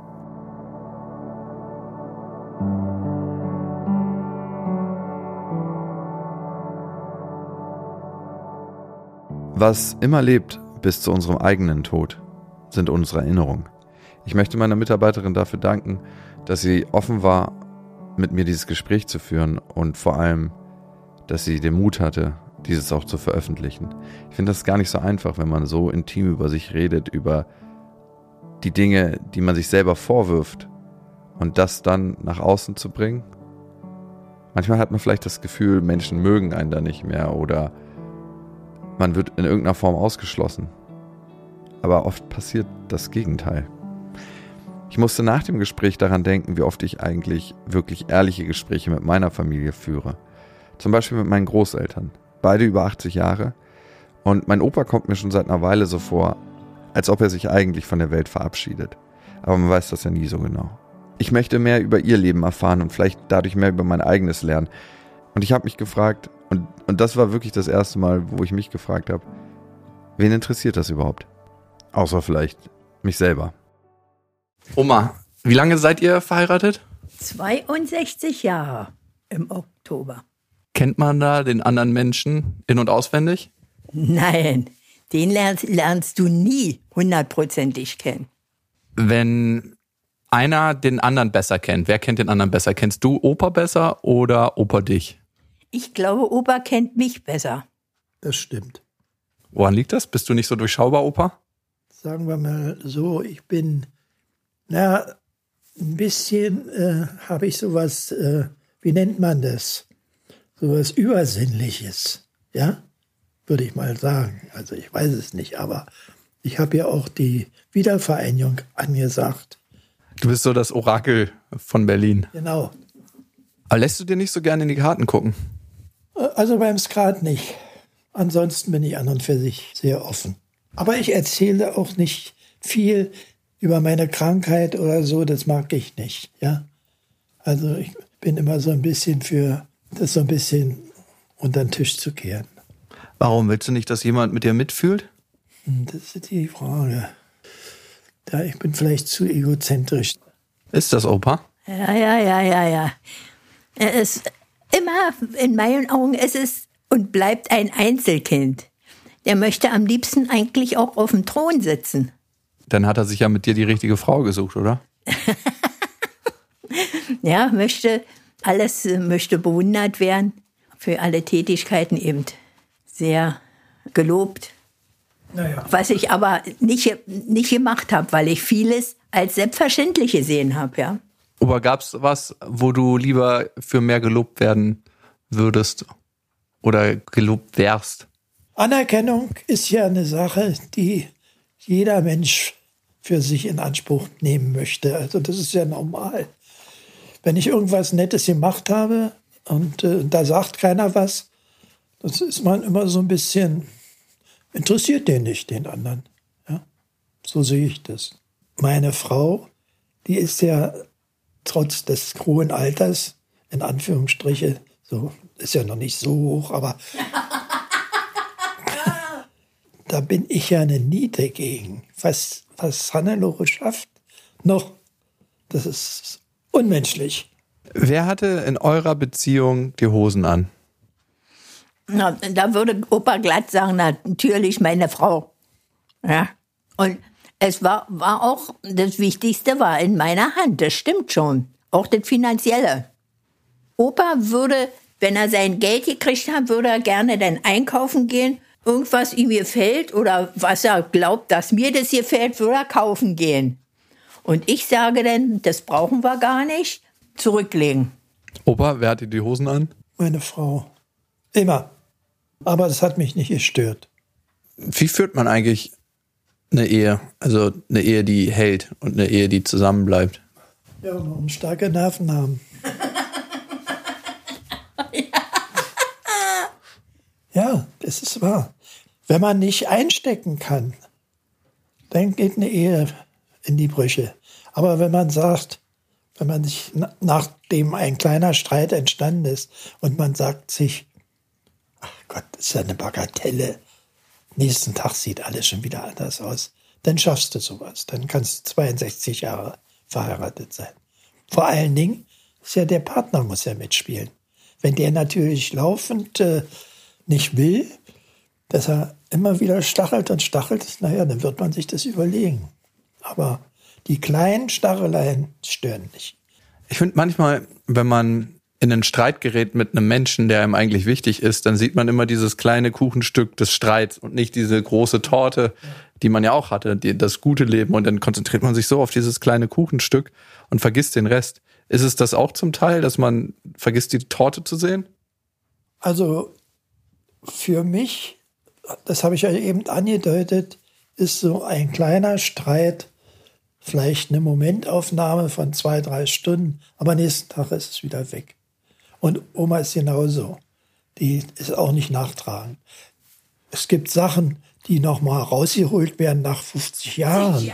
Was immer lebt bis zu unserem eigenen Tod, sind unsere Erinnerungen. Ich möchte meiner Mitarbeiterin dafür danken, dass sie offen war, mit mir dieses Gespräch zu führen und vor allem, dass sie den Mut hatte, dieses auch zu veröffentlichen. Ich finde das gar nicht so einfach, wenn man so intim über sich redet, über die Dinge, die man sich selber vorwirft und das dann nach außen zu bringen. Manchmal hat man vielleicht das Gefühl, Menschen mögen einen da nicht mehr oder man wird in irgendeiner Form ausgeschlossen. Aber oft passiert das Gegenteil. Ich musste nach dem Gespräch daran denken, wie oft ich eigentlich wirklich ehrliche Gespräche mit meiner Familie führe. Zum Beispiel mit meinen Großeltern. Beide über 80 Jahre. Und mein Opa kommt mir schon seit einer Weile so vor, als ob er sich eigentlich von der Welt verabschiedet. Aber man weiß das ja nie so genau. Ich möchte mehr über ihr Leben erfahren und vielleicht dadurch mehr über mein eigenes lernen. Und ich habe mich gefragt, und das war wirklich das erste Mal, wo ich mich gefragt habe, wen interessiert das überhaupt? Außer vielleicht mich selber. Oma, wie lange seid ihr verheiratet?
62 Jahre im Oktober.
Kennt man da den anderen Menschen in- und auswendig?
Nein, den lernst du nie 100%ig kennen.
Wenn einer den anderen besser kennt. Wer kennt den anderen besser? Kennst du Opa besser oder Opa dich?
Ich glaube, Opa kennt mich besser.
Das stimmt.
Woran liegt das? Bist du nicht so durchschaubar, Opa?
Sagen wir mal so, ich bin, ein bisschen habe ich sowas, wie nennt man das? Sowas Übersinnliches, ja? Würde ich mal sagen. Also ich weiß es nicht, aber ich habe ja auch die Wiedervereinigung angesagt.
Du bist so das Orakel von Berlin.
Genau.
Aber lässt du dir nicht so gerne in die Karten gucken?
Also beim Skat nicht. Ansonsten bin ich an und für sich sehr offen. Aber ich erzähle auch nicht viel über meine Krankheit oder so, das mag ich nicht, ja. Also ich bin immer so ein bisschen für das so ein bisschen unter den Tisch zu kehren.
Warum willst du nicht, dass jemand mit dir mitfühlt?
Das ist die Frage. Ja, ich bin vielleicht zu egozentrisch.
Ist das, Opa?
Ja. Es ist immer, in meinen Augen, es ist und bleibt ein Einzelkind. Der möchte am liebsten eigentlich auch auf dem Thron sitzen.
Dann hat er sich ja mit dir die richtige Frau gesucht, oder?
Ja, möchte bewundert werden. Für alle Tätigkeiten eben sehr gelobt.
Naja.
Was ich aber nicht gemacht habe, weil ich vieles als selbstverständlich gesehen habe, ja.
Aber gab's was, wo du lieber für mehr gelobt werden würdest oder gelobt wärst?
Anerkennung ist ja eine Sache, die jeder Mensch für sich in Anspruch nehmen möchte. Also das ist ja normal. Wenn ich irgendwas Nettes gemacht habe und da sagt keiner was, das ist man immer so ein bisschen, interessiert den nicht, den anderen. Ja? So sehe ich das. Meine Frau, die ist ja trotz des hohen Alters, in Anführungsstriche, so ist ja noch nicht so hoch, aber da bin ich ja eine Niete gegen. Was Hannelore schafft, noch, das ist unmenschlich.
Wer hatte in eurer Beziehung die Hosen an?
Na, da würde Opa glatt sagen, natürlich meine Frau. Ja. Und es war auch, das Wichtigste war in meiner Hand, das stimmt schon. Auch das Finanzielle. Opa würde, wenn er sein Geld gekriegt hat, würde er gerne dann einkaufen gehen. Irgendwas ihm gefällt oder was er glaubt, dass mir das gefällt, würde er kaufen gehen. Und ich sage dann, das brauchen wir gar nicht, zurücklegen.
Opa, wer hatte die Hosen an?
Meine Frau. Immer. Aber das hat mich nicht gestört.
Wie führt man eigentlich eine Ehe? Also eine Ehe, die hält und eine Ehe, die zusammenbleibt?
Ja, man muss starke Nerven haben. Ja, das ist wahr. Wenn man nicht einstecken kann, dann geht eine Ehe in die Brüche. Aber wenn man sagt, wenn man sich, nachdem ein kleiner Streit entstanden ist und man sagt sich, ach Gott, das ist ja eine Bagatelle, nächsten Tag sieht alles schon wieder anders aus, dann schaffst du sowas. Dann kannst du 62 Jahre verheiratet sein. Vor allen Dingen ist ja der Partner muss ja mitspielen. Wenn der natürlich laufend nicht will, dass er immer wieder stachelt, naja, dann wird man sich das überlegen. Aber die kleinen Stacheleien stören nicht.
Ich finde manchmal, wenn man in einen Streit gerät mit einem Menschen, der einem eigentlich wichtig ist, dann sieht man immer dieses kleine Kuchenstück des Streits und nicht diese große Torte, die man ja auch hatte, das gute Leben. Und dann konzentriert man sich so auf dieses kleine Kuchenstück und vergisst den Rest. Ist es das auch zum Teil, dass man vergisst, die Torte zu sehen?
Also für mich, das habe ich ja eben angedeutet, ist so ein kleiner Streit vielleicht eine Momentaufnahme von 2-3 Stunden, aber nächsten Tag ist es wieder weg. Und Oma ist genauso. Die ist auch nicht nachtragend. Es gibt Sachen, die nochmal rausgeholt werden nach 50 Jahren.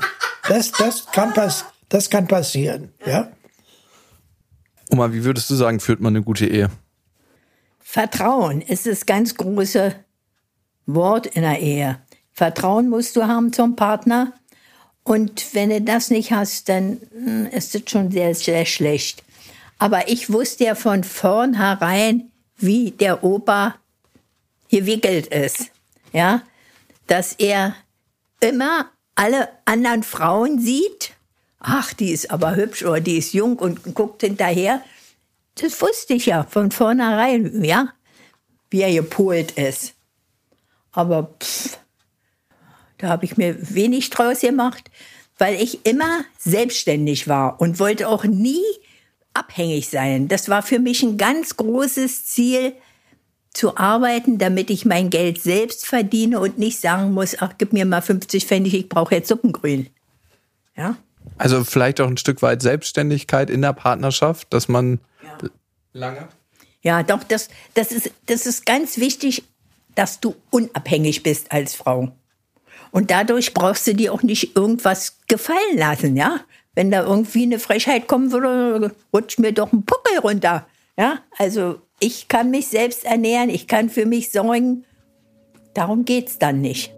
Das kann passieren. Ja?
Oma, wie würdest du sagen, führt man eine gute Ehe?
Vertrauen ist das ganz große Wort in der Ehe. Vertrauen musst du haben zum Partner. Und wenn du das nicht hast, dann ist das schon sehr, sehr schlecht. Aber ich wusste ja von vornherein, wie der Opa gewickelt ist. Ja, dass er immer alle anderen Frauen sieht, ach, die ist aber hübsch oder die ist jung und guckt hinterher. Das wusste ich ja von vornherein, ja, wie er gepolt ist. Aber da habe ich mir wenig draus gemacht, weil ich immer selbstständig war und wollte auch nie abhängig sein. Das war für mich ein ganz großes Ziel, zu arbeiten, damit ich mein Geld selbst verdiene und nicht sagen muss, ach, gib mir mal 50 Pfennig, ich brauche jetzt Suppengrün. Ja?
Also vielleicht auch ein Stück weit Selbstständigkeit in der Partnerschaft, dass man lange...
Ja, doch, das ist ganz wichtig, dass du unabhängig bist als Frau. Und dadurch brauchst du dir auch nicht irgendwas gefallen lassen, ja? Wenn da irgendwie eine Frechheit kommen würde, rutscht mir doch ein Puckel runter, ja? Also ich kann mich selbst ernähren, ich kann für mich sorgen. Darum geht's dann nicht.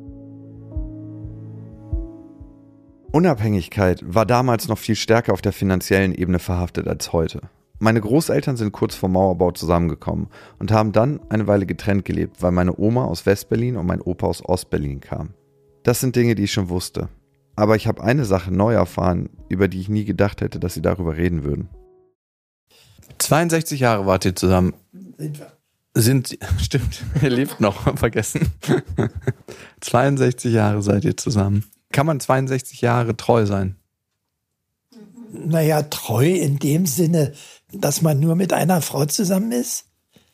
Unabhängigkeit war damals noch viel stärker auf der finanziellen Ebene verhaftet als heute. Meine Großeltern sind kurz vor Mauerbau zusammengekommen und haben dann eine Weile getrennt gelebt, weil meine Oma aus Westberlin und mein Opa aus Ostberlin kamen. Das sind Dinge, die ich schon wusste. Aber ich habe eine Sache neu erfahren, über die ich nie gedacht hätte, dass sie darüber reden würden. 62 Jahre wart ihr zusammen. Stimmt, ihr lebt noch, vergessen. 62 Jahre seid ihr zusammen. Kann man 62 Jahre treu sein?
Naja, treu in dem Sinne, dass man nur mit einer Frau zusammen ist.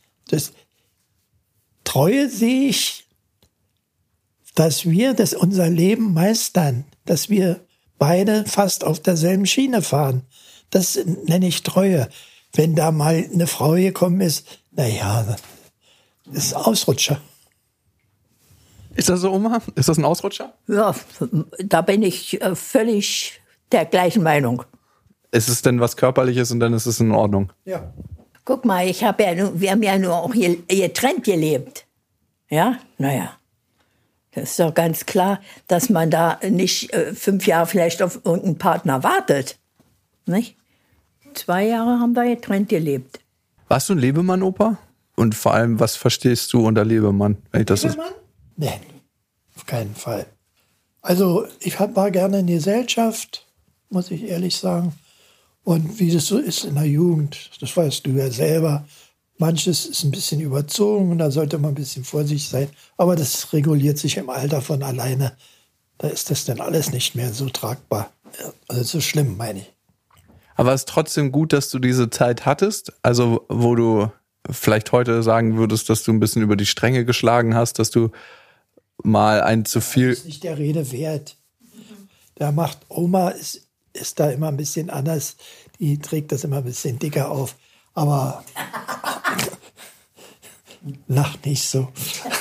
Treue sehe ich, dass wir unser Leben meistern, dass wir beide fast auf derselben Schiene fahren. Das nenne ich Treue. Wenn da mal eine Frau gekommen ist, naja, das ist ein Ausrutscher.
Ist das so, Oma? Ist das ein Ausrutscher?
Ja, da bin ich völlig der gleichen Meinung.
Ist es denn was Körperliches und dann ist es in Ordnung?
Ja.
Guck mal, wir haben ja nur auch getrennt gelebt. Ja, naja. Das ist doch ganz klar, dass man da nicht 5 Jahre vielleicht auf irgendeinen Partner wartet. Nicht? 2 Jahre haben wir getrennt gelebt.
Warst du ein Lebemann, Opa? Und vor allem, was verstehst du unter Lebemann? Wenn ich das
Lebemann? Nein, auf keinen Fall. Also ich war gerne in Gesellschaft, muss ich ehrlich sagen. Und wie das so ist in der Jugend, das weißt du ja selber, manches ist ein bisschen überzogen und da sollte man ein bisschen vorsichtig sein. Aber das reguliert sich im Alter von alleine. Da ist das dann alles nicht mehr so tragbar. Also so schlimm, meine ich.
Aber es ist trotzdem gut, dass du diese Zeit hattest, also wo du vielleicht heute sagen würdest, dass du ein bisschen über die Stränge geschlagen hast, dass du mal ein zu viel...
Das ist nicht der Rede wert. Da macht Oma, ist da immer ein bisschen anders, die trägt das immer ein bisschen dicker auf, aber lach nicht so.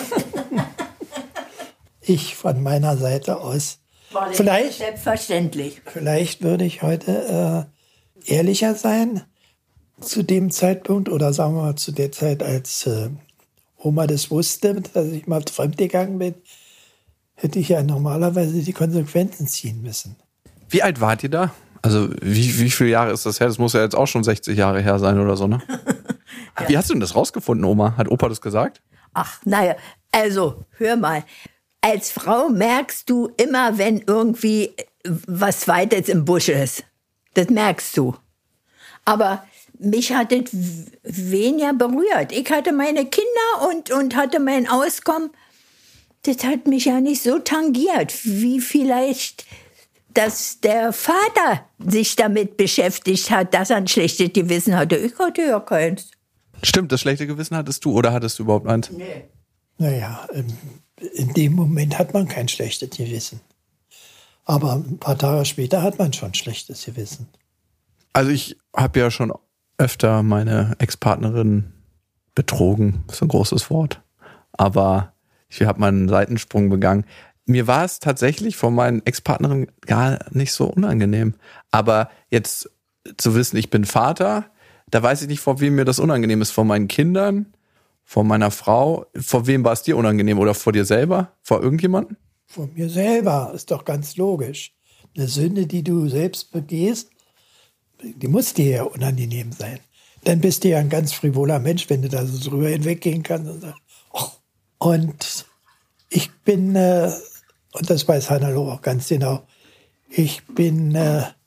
Ich von meiner Seite aus, vielleicht,
selbstverständlich.
Vielleicht würde ich heute ehrlicher sein zu dem Zeitpunkt oder sagen wir mal zu der Zeit, als Oma das wusste, dass ich mal fremdgegangen bin, hätte ich ja normalerweise die Konsequenzen ziehen müssen.
Wie alt wart ihr da? Also wie viele Jahre ist das her? Das muss ja jetzt auch schon 60 Jahre her sein oder so, ne? Ja. Wie hast du denn das rausgefunden, Oma? Hat Opa das gesagt?
Ach, naja, also hör mal. Als Frau merkst du immer, wenn irgendwie was Zweites im Busch ist. Das merkst du. Aber mich hat es weniger berührt. Ich hatte meine Kinder und hatte mein Auskommen. Das hat mich ja nicht so tangiert, wie vielleicht, dass der Vater sich damit beschäftigt hat, dass er ein schlechtes Gewissen hatte. Ich hatte ja keins.
Stimmt, das schlechte Gewissen hattest du oder hattest du überhaupt eins?
Nee.
Naja, in dem Moment hat man kein schlechtes Gewissen. Aber ein paar Tage später hat man schon schlechtes Gewissen.
Also ich habe ja schon öfter meine Ex-Partnerin betrogen, ist ein großes Wort. Aber ich habe mal einen Seitensprung begangen. Mir war es tatsächlich von meinen Ex-Partnerinnen gar nicht so unangenehm. Aber jetzt zu wissen, ich bin Vater, da weiß ich nicht, vor wem mir das unangenehm ist. Vor meinen Kindern, vor meiner Frau. Vor wem war es dir unangenehm? Oder vor dir selber? Vor irgendjemandem?
Vor mir selber, ist doch ganz logisch. Eine Sünde, die du selbst begehst, die muss dir ja unangenehm sein. Dann bist du ja ein ganz frivoler Mensch, wenn du da so drüber hinweggehen kannst. Und, und ich bin, und das weiß Hannelore auch ganz genau, ich bin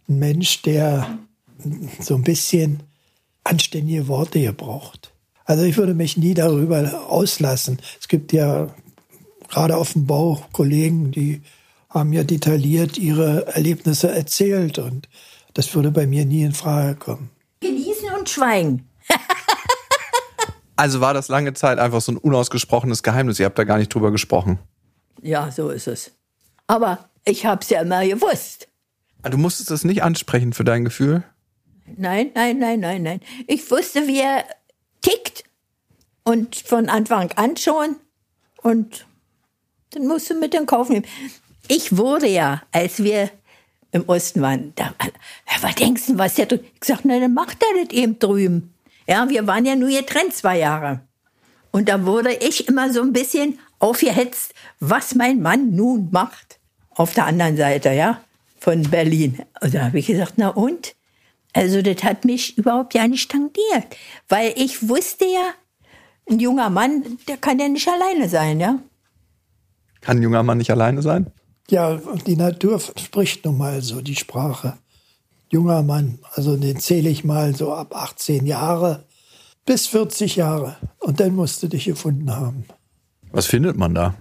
ein Mensch, der so ein bisschen anständige Worte gebraucht. Also ich würde mich nie darüber auslassen. Es gibt ja gerade auf dem Bau Kollegen, die haben ja detailliert ihre Erlebnisse erzählt und das würde bei mir nie in Frage kommen.
Genießen und schweigen.
Also war das lange Zeit einfach so ein unausgesprochenes Geheimnis. Ihr habt da gar nicht drüber gesprochen.
Ja, so ist es. Aber ich hab's ja immer gewusst.
Du musstest das nicht ansprechen für dein Gefühl?
Nein. Ich wusste, wie er tickt. Und von Anfang an schon. Und dann musst du mit in Kauf nehmen. Ich wurde ja, als wir im Osten waren, was denkst du, was der drüben? Ich sag, na, dann macht er das eben drüben. Ja, wir waren ja nur getrennt 2 Jahre. Und da wurde ich immer so ein bisschen aufgehetzt, was mein Mann nun macht. Auf der anderen Seite, ja, von Berlin. Und da habe ich gesagt, na und? Also das hat mich überhaupt ja nicht tangiert. Weil ich wusste ja, ein junger Mann, der kann ja nicht alleine sein, ja.
Kann ein junger Mann nicht alleine sein?
Ja, die Natur spricht nun mal so die Sprache. Junger Mann, also den zähle ich mal so ab 18 Jahre bis 40 Jahre. Und dann musst du dich gefunden haben.
Was findet man da?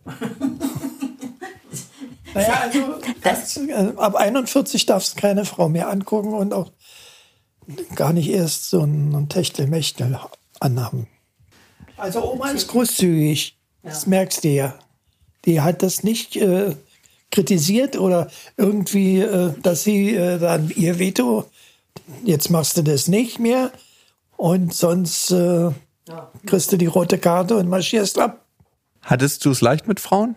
Naja, also ab 41 darfst du keine Frau mehr angucken und auch gar nicht erst so ein Techtelmechtel anhaben. Also Oma ist großzügig, das merkst du ja. Die hat das nicht kritisiert oder irgendwie, dass sie dann ihr Veto, jetzt machst du das nicht mehr und sonst kriegst du die rote Karte und marschierst ab.
Hattest du es leicht mit Frauen?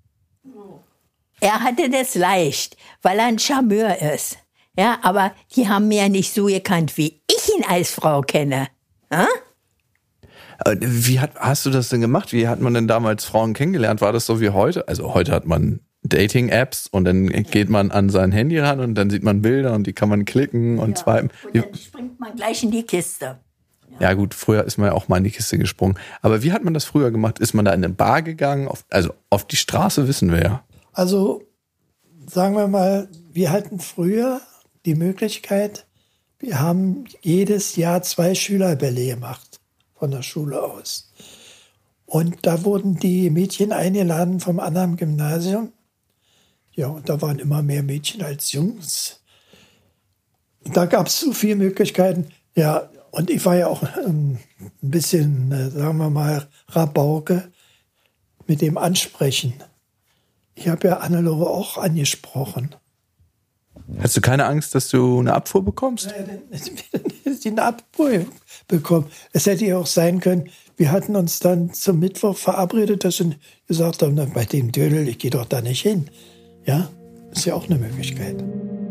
Er hatte das leicht, weil er ein Charmeur ist. Ja, aber die haben mir ja nicht so gekannt, wie ich ihn als Frau kenne. Hm?
Wie hast du das denn gemacht? Wie hat man denn damals Frauen kennengelernt? War das so wie heute? Also heute hat man Dating-Apps und dann geht man an sein Handy ran und dann sieht man Bilder und die kann man klicken und swipen.
Und dann springt man gleich in die Kiste.
Ja gut, früher ist man ja auch mal in die Kiste gesprungen. Aber wie hat man das früher gemacht? Ist man da in eine Bar gegangen? Auf die Straße wissen wir ja.
Also sagen wir mal, wir hatten früher die Möglichkeit, wir haben jedes Jahr 2 Schülerbälle gemacht. Von der Schule aus. Und da wurden die Mädchen eingeladen vom anderen Gymnasium. Ja, und da waren immer mehr Mädchen als Jungs. Und da gab es so viele Möglichkeiten. Ja, und ich war ja auch ein bisschen, sagen wir mal, Rabauke mit dem Ansprechen. Ich habe ja Hannelore auch angesprochen.
Hast du keine Angst, dass du eine Abfuhr bekommst?
Naja, dann hätte eine Abfuhr bekommen. Es hätte ja auch sein können, wir hatten uns dann zum Mittwoch verabredet, dass wir gesagt haben, bei dem Dödel, ich gehe doch da nicht hin. Ja, ist ja auch eine Möglichkeit.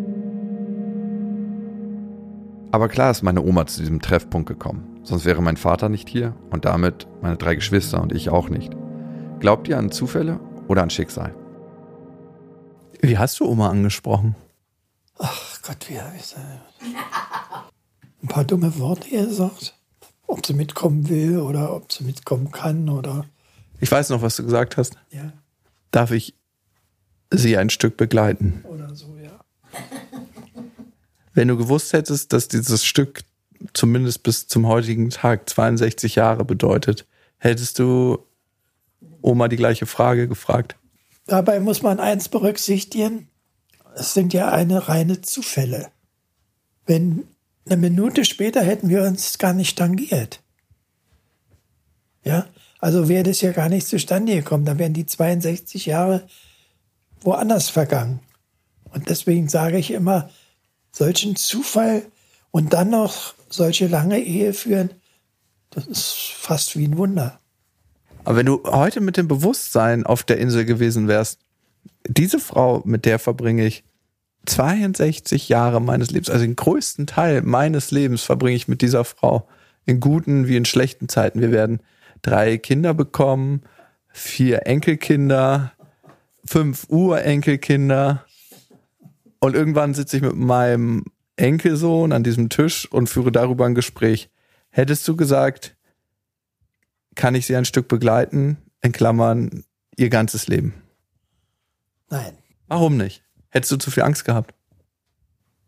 Aber klar ist meine Oma zu diesem Treffpunkt gekommen. Sonst wäre mein Vater nicht hier und damit meine 3 Geschwister und ich auch nicht. Glaubt ihr an Zufälle oder an Schicksal? Wie hast du Oma angesprochen?
Ach Gott, wie habe ich das? Ein paar dumme Worte gesagt. Ob sie mitkommen will oder ob sie mitkommen kann oder.
Ich weiß noch, was du gesagt hast.
Ja.
Darf ich sie ein Stück begleiten?
Oder so, ja.
Wenn du gewusst hättest, dass dieses Stück zumindest bis zum heutigen Tag 62 Jahre bedeutet, hättest du Oma die gleiche Frage gefragt?
Dabei muss man eins berücksichtigen. Es sind ja reine Zufälle. Wenn eine Minute später hätten wir uns gar nicht tangiert. Ja, also wäre das ja gar nicht zustande gekommen. Da wären die 62 Jahre woanders vergangen. Und deswegen sage ich immer, solchen Zufall und dann noch solche lange Ehe führen, das ist fast wie ein Wunder.
Aber wenn du heute mit dem Bewusstsein auf der Insel gewesen wärst, diese Frau, mit der verbringe ich 62 Jahre meines Lebens, also den größten Teil meines Lebens verbringe ich mit dieser Frau. In guten wie in schlechten Zeiten. Wir werden 3 Kinder bekommen, 4 Enkelkinder, 5 Urenkelkinder. Und irgendwann sitze ich mit meinem Enkelsohn an diesem Tisch und führe darüber ein Gespräch. Hättest du gesagt, kann ich sie ein Stück begleiten, in Klammern, ihr ganzes Leben?
Nein.
Warum nicht? Hättest du zu viel Angst gehabt?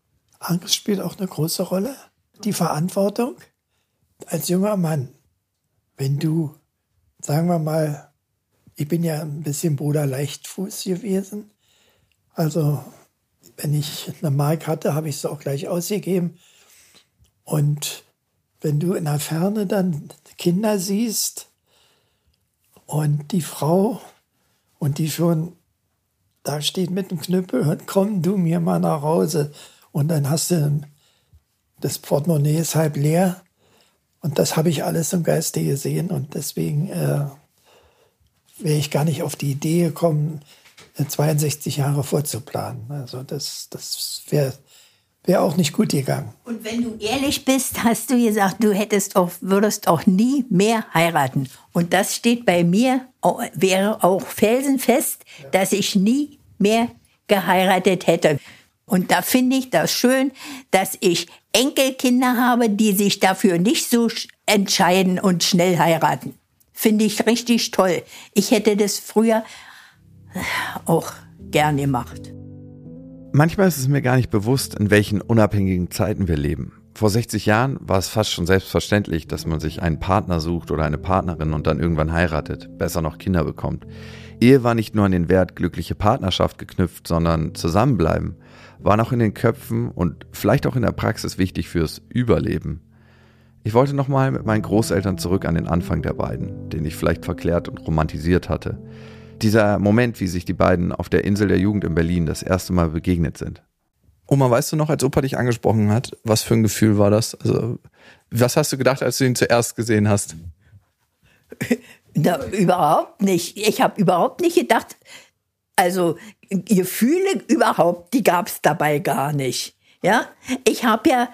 Angst spielt auch eine große Rolle. Die Verantwortung als junger Mann. Wenn du, sagen wir mal, ich bin ja ein bisschen Bruder Leichtfuß gewesen. Also wenn ich eine Mark hatte, habe ich es auch gleich ausgegeben. Und wenn du in der Ferne dann Kinder siehst und die Frau und die schon da steht mit dem Knüppel und komm du mir mal nach Hause. Und dann hast du, das Portemonnaie ist halb leer. Und das habe ich alles im Geiste gesehen. Und deswegen wäre ich gar nicht auf die Idee gekommen, 62 Jahre vorzuplanen. Also das wäre auch nicht gut gegangen.
Und wenn du ehrlich bist, hast du gesagt, du würdest auch nie mehr heiraten. Und das steht bei mir, wäre auch felsenfest, dass ich nie mehr geheiratet hätte. Und da finde ich das schön, dass ich Enkelkinder habe, die sich dafür nicht so entscheiden und schnell heiraten. Finde ich richtig toll. Ich hätte das früher auch gern gemacht.
Manchmal ist es mir gar nicht bewusst, in welchen unabhängigen Zeiten wir leben. Vor 60 Jahren war es fast schon selbstverständlich, dass man sich einen Partner sucht oder eine Partnerin und dann irgendwann heiratet, besser noch Kinder bekommt. Ehe war nicht nur an den Wert glückliche Partnerschaft geknüpft, sondern Zusammenbleiben war noch in den Köpfen und vielleicht auch in der Praxis wichtig fürs Überleben. Ich wollte nochmal mit meinen Großeltern zurück an den Anfang der beiden, den ich vielleicht verklärt und romantisiert hatte. Dieser Moment, wie sich die beiden auf der Insel der Jugend in Berlin das erste Mal begegnet sind. Oma, weißt du noch, als Opa dich angesprochen hat, was für ein Gefühl war das? Also, was hast du gedacht, als du ihn zuerst gesehen hast?
Na, überhaupt nicht. Ich habe überhaupt nicht gedacht, also Gefühle überhaupt, die gab es dabei gar nicht. Ja, ich habe ja,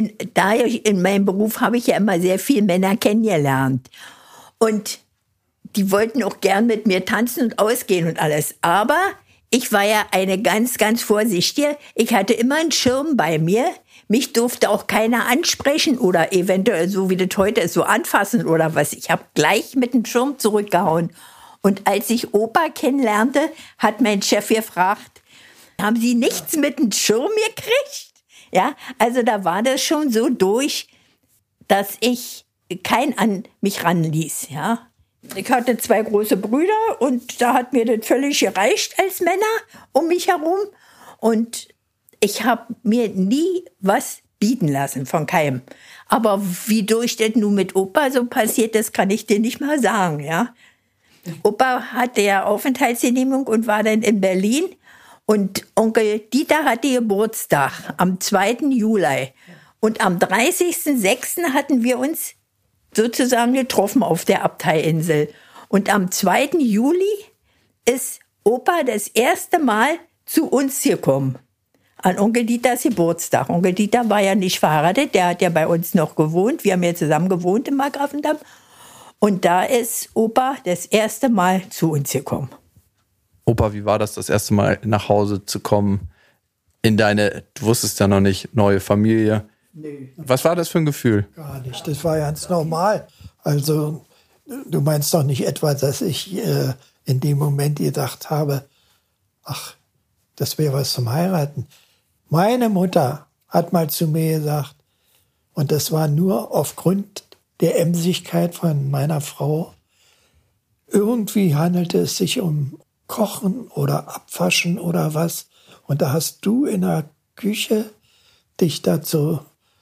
in meinem Beruf habe ich ja immer sehr viele Männer kennengelernt. Und die wollten auch gern mit mir tanzen und ausgehen und alles. Aber ich war ja eine ganz, ganz vorsichtige. Ich hatte immer einen Schirm bei mir. Mich durfte auch keiner ansprechen oder eventuell, so wie das heute ist, so anfassen oder was. Ich habe gleich mit dem Schirm zurückgehauen. Und als ich Opa kennenlernte, hat mein Chef gefragt, haben Sie nichts mit dem Schirm gekriegt? Ja, also da war das schon so durch, dass ich keinen an mich ranließ, ja. Ich hatte 2 große Brüder und da hat mir das völlig gereicht als Männer um mich herum. Und ich habe mir nie was bieten lassen von keinem. Aber wie durch das nun mit Opa so passiert ist, kann ich dir nicht mal sagen, ja. Opa hatte ja Aufenthaltsgenehmigung und war dann in Berlin. Und Onkel Dieter hatte Geburtstag am 2. Juli. Und am 30.06. hatten wir uns sozusagen getroffen auf der Abteiinsel. Und am 2. Juli ist Opa das erste Mal zu uns gekommen. An Onkel Dieters Geburtstag. Onkel Dieter war ja nicht verheiratet, der hat ja bei uns noch gewohnt. Wir haben ja zusammen gewohnt im Markgrafendamm. Und da ist Opa das erste Mal zu uns gekommen.
Opa, wie war das erste Mal nach Hause zu kommen in deine, du wusstest ja noch nicht, neue Familie?
Nee.
Was war das für ein Gefühl?
Gar nicht, das war ganz normal. Also du meinst doch nicht etwa, dass ich in dem Moment gedacht habe, ach, das wäre was zum Heiraten. Meine Mutter hat mal zu mir gesagt, und das war nur aufgrund der Emsigkeit von meiner Frau, irgendwie handelte es sich um Kochen oder Abwaschen oder was. Und da hast du in der Küche dich dazu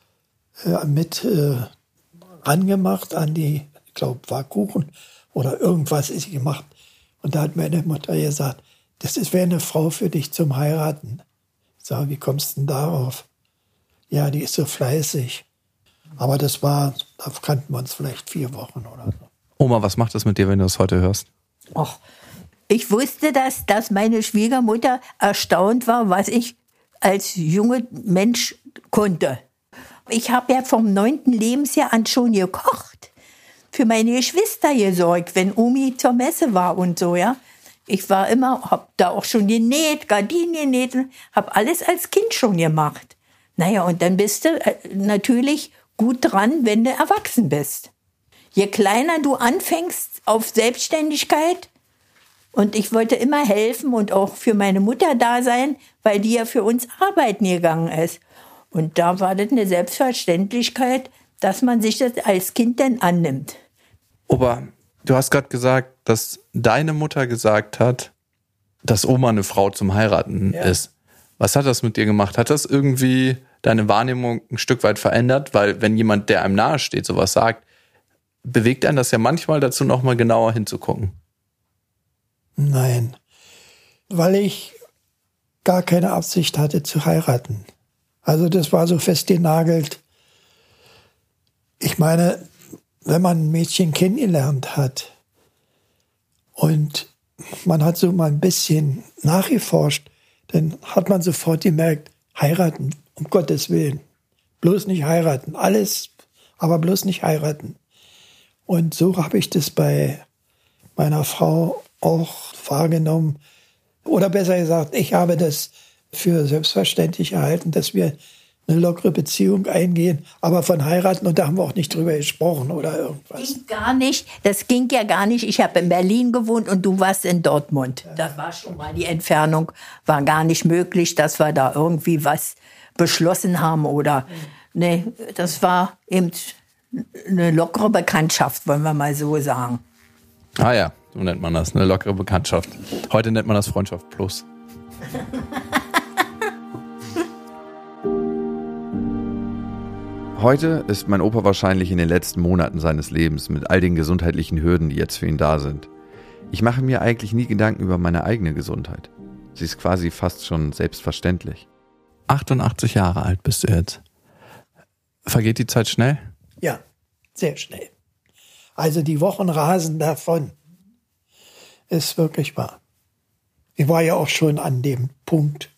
mit angemacht an die, ich glaube, war Kuchen oder irgendwas ist gemacht. Und da hat meine Mutter gesagt, das wäre eine Frau für dich zum Heiraten. Ich sage, wie kommst du denn darauf? Ja, die ist so fleißig. Aber da kannten wir uns vielleicht 4 Wochen oder so.
Oma, was macht das mit dir, wenn du das heute hörst?
Och, ich wusste, dass meine Schwiegermutter erstaunt war, was ich als junger Mensch konnte. Ich habe ja vom 9. Lebensjahr an schon gekocht. Für meine Geschwister gesorgt, wenn Omi zur Messe war und so, ja. Ich war immer, habe da auch schon genäht, Gardinen genäht, habe alles als Kind schon gemacht. Naja, und dann bist du natürlich gut dran, wenn du erwachsen bist. Je kleiner du anfängst auf Selbstständigkeit, und ich wollte immer helfen und auch für meine Mutter da sein, weil die ja für uns arbeiten gegangen ist. Und da war das eine Selbstverständlichkeit, dass man sich das als Kind dann annimmt.
Opa, du hast gerade gesagt, dass deine Mutter gesagt hat, dass Oma eine Frau zum Heiraten ist. Was hat das mit dir gemacht? Hat das irgendwie deine Wahrnehmung ein Stück weit verändert? Weil wenn jemand, der einem nahe steht, sowas sagt, bewegt einen das ja manchmal dazu, nochmal genauer hinzugucken.
Nein, weil ich gar keine Absicht hatte zu heiraten. Also das war so festgenagelt. Ich meine, wenn man ein Mädchen kennengelernt hat und man hat so mal ein bisschen nachgeforscht, dann hat man sofort gemerkt, heiraten, um Gottes Willen. Bloß nicht heiraten, alles, aber bloß nicht heiraten. Und so habe ich das bei meiner Frau auch wahrgenommen. Oder besser gesagt, ich habe das für selbstverständlich erhalten, dass wir eine lockere Beziehung eingehen, aber von heiraten, und da haben wir auch nicht drüber gesprochen oder irgendwas.
Ging gar nicht, das ging ja gar nicht. Ich habe in Berlin gewohnt und du warst in Dortmund. Das war schon mal, die Entfernung war gar nicht möglich, dass wir da irgendwie was beschlossen haben oder, nee, das war eben eine lockere Bekanntschaft, wollen wir mal so sagen.
Ah ja, so nennt man das, eine lockere Bekanntschaft. Heute nennt man das Freundschaft Plus. Heute ist mein Opa wahrscheinlich in den letzten Monaten seines Lebens mit all den gesundheitlichen Hürden, die jetzt für ihn da sind. Ich mache mir eigentlich nie Gedanken über meine eigene Gesundheit. Sie ist quasi fast schon selbstverständlich. 88 Jahre alt bist du jetzt. Vergeht die Zeit schnell?
Ja, sehr schnell. Also die Wochen rasen davon. Ist wirklich wahr. Ich war ja auch schon an dem Punkt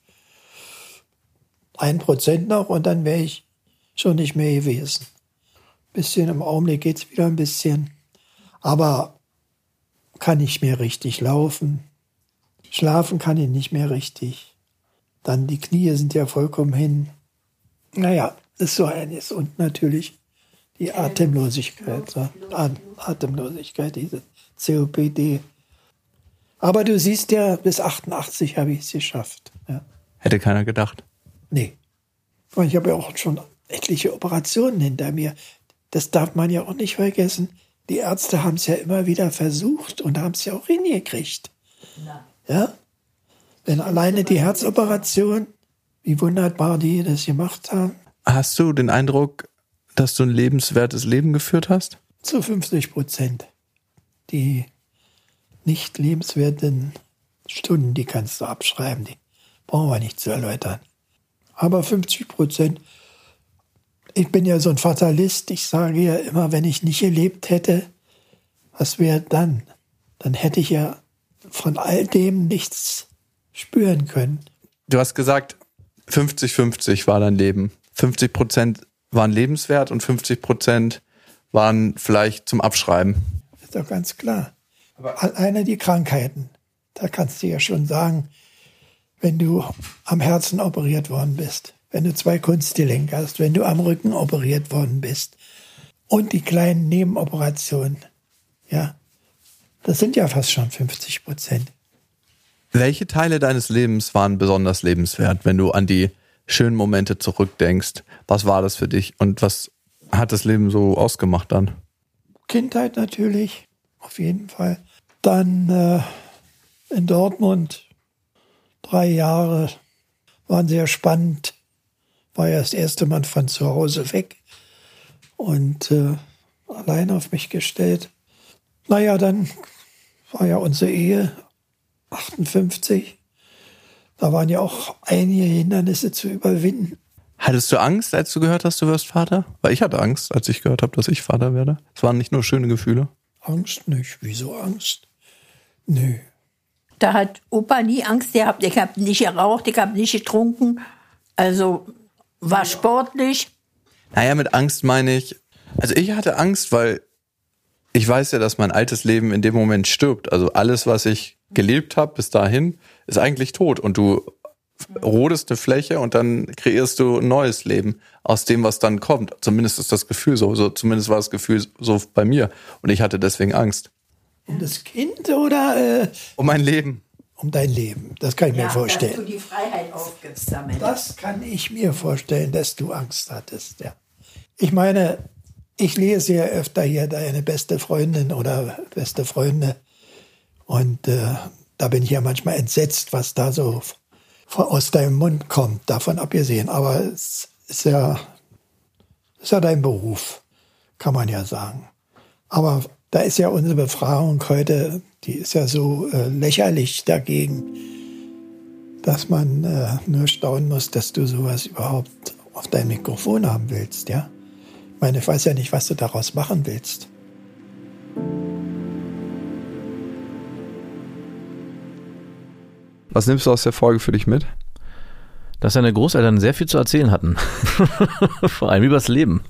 1% noch und dann wäre ich schon nicht mehr gewesen. Bisschen im Augenblick geht es wieder ein bisschen. Aber kann nicht mehr richtig laufen. Schlafen kann ich nicht mehr richtig. Dann die Knie sind ja vollkommen hin. Naja, ist so eines. Und natürlich die Atemlosigkeit. Atemlosigkeit, diese COPD. Aber du siehst ja, bis 88 habe ich es geschafft. Ja.
Hätte keiner gedacht.
Nee. Und ich habe ja auch schon etliche Operationen hinter mir. Das darf man ja auch nicht vergessen. Die Ärzte haben es ja immer wieder versucht und haben es ja auch hingekriegt. Ja? Wenn alleine die Herzoperation, wie wunderbar die das gemacht haben.
Hast du den Eindruck, dass du ein lebenswertes Leben geführt hast?
Zu 50%. Die nicht lebenswerten Stunden, die kannst du abschreiben. Die brauchen wir nicht zu erläutern. Aber 50%. Ich bin ja so ein Fatalist. Ich sage ja immer, wenn ich nicht gelebt hätte, was wäre dann? Dann hätte ich ja von all dem nichts spüren können.
Du hast gesagt, 50-50 war dein Leben. 50% waren lebenswert und 50% waren vielleicht zum Abschreiben.
Ist doch ganz klar. Aber alleine die Krankheiten, da kannst du ja schon sagen, wenn du am Herzen operiert worden bist, wenn du 2 Kunstgelenke hast, wenn du am Rücken operiert worden bist und die kleinen Nebenoperationen, ja, das sind ja fast schon 50%.
Welche Teile deines Lebens waren besonders lebenswert, wenn du an die schönen Momente zurückdenkst? Was war das für dich und was hat das Leben so ausgemacht dann?
Kindheit natürlich, auf jeden Fall. Dann in Dortmund 3 Jahre waren sehr spannend. War ja das erste Mal von zu Hause weg und allein auf mich gestellt. Naja, dann war ja unsere Ehe 58. Da waren ja auch einige Hindernisse zu überwinden.
Hattest du Angst, als du gehört hast, du wirst Vater? Weil ich hatte Angst, als ich gehört habe, dass ich Vater werde. Es waren nicht nur schöne Gefühle.
Angst nicht. Wieso Angst? Nö.
Da hat Opa nie Angst gehabt. Ich habe nicht geraucht, ich habe nicht getrunken. Also war sportlich.
Naja, mit Angst meine ich, also ich hatte Angst, weil ich weiß ja, dass mein altes Leben in dem Moment stirbt. Also alles, was ich gelebt habe bis dahin, ist eigentlich tot. Und du rodest eine Fläche und dann kreierst du ein neues Leben aus dem, was dann kommt. Zumindest ist das Gefühl so. Zumindest war das Gefühl so bei mir. Und ich hatte deswegen Angst.
Um das Kind oder?
Um mein Leben.
um dein Leben. Das kann ich mir vorstellen.
Dass du die Freiheit aufgibst damit.
Das kann ich mir vorstellen, dass du Angst hattest, ja. Ich meine, ich lese ja öfter hier deine beste Freundin oder beste Freunde und da bin ich ja manchmal entsetzt, was da so aus deinem Mund kommt, davon abgesehen. Aber es ist ja dein Beruf, kann man ja sagen. Aber da ist ja unsere Befragung heute, die ist ja so lächerlich dagegen, dass man nur staunen muss, dass du sowas überhaupt auf deinem Mikrofon haben willst, ja? Ich meine, ich weiß ja nicht, was du daraus machen willst.
Was nimmst du aus der Folge für dich mit?
Dass seine Großeltern sehr viel zu erzählen hatten. Vor allem übers Leben.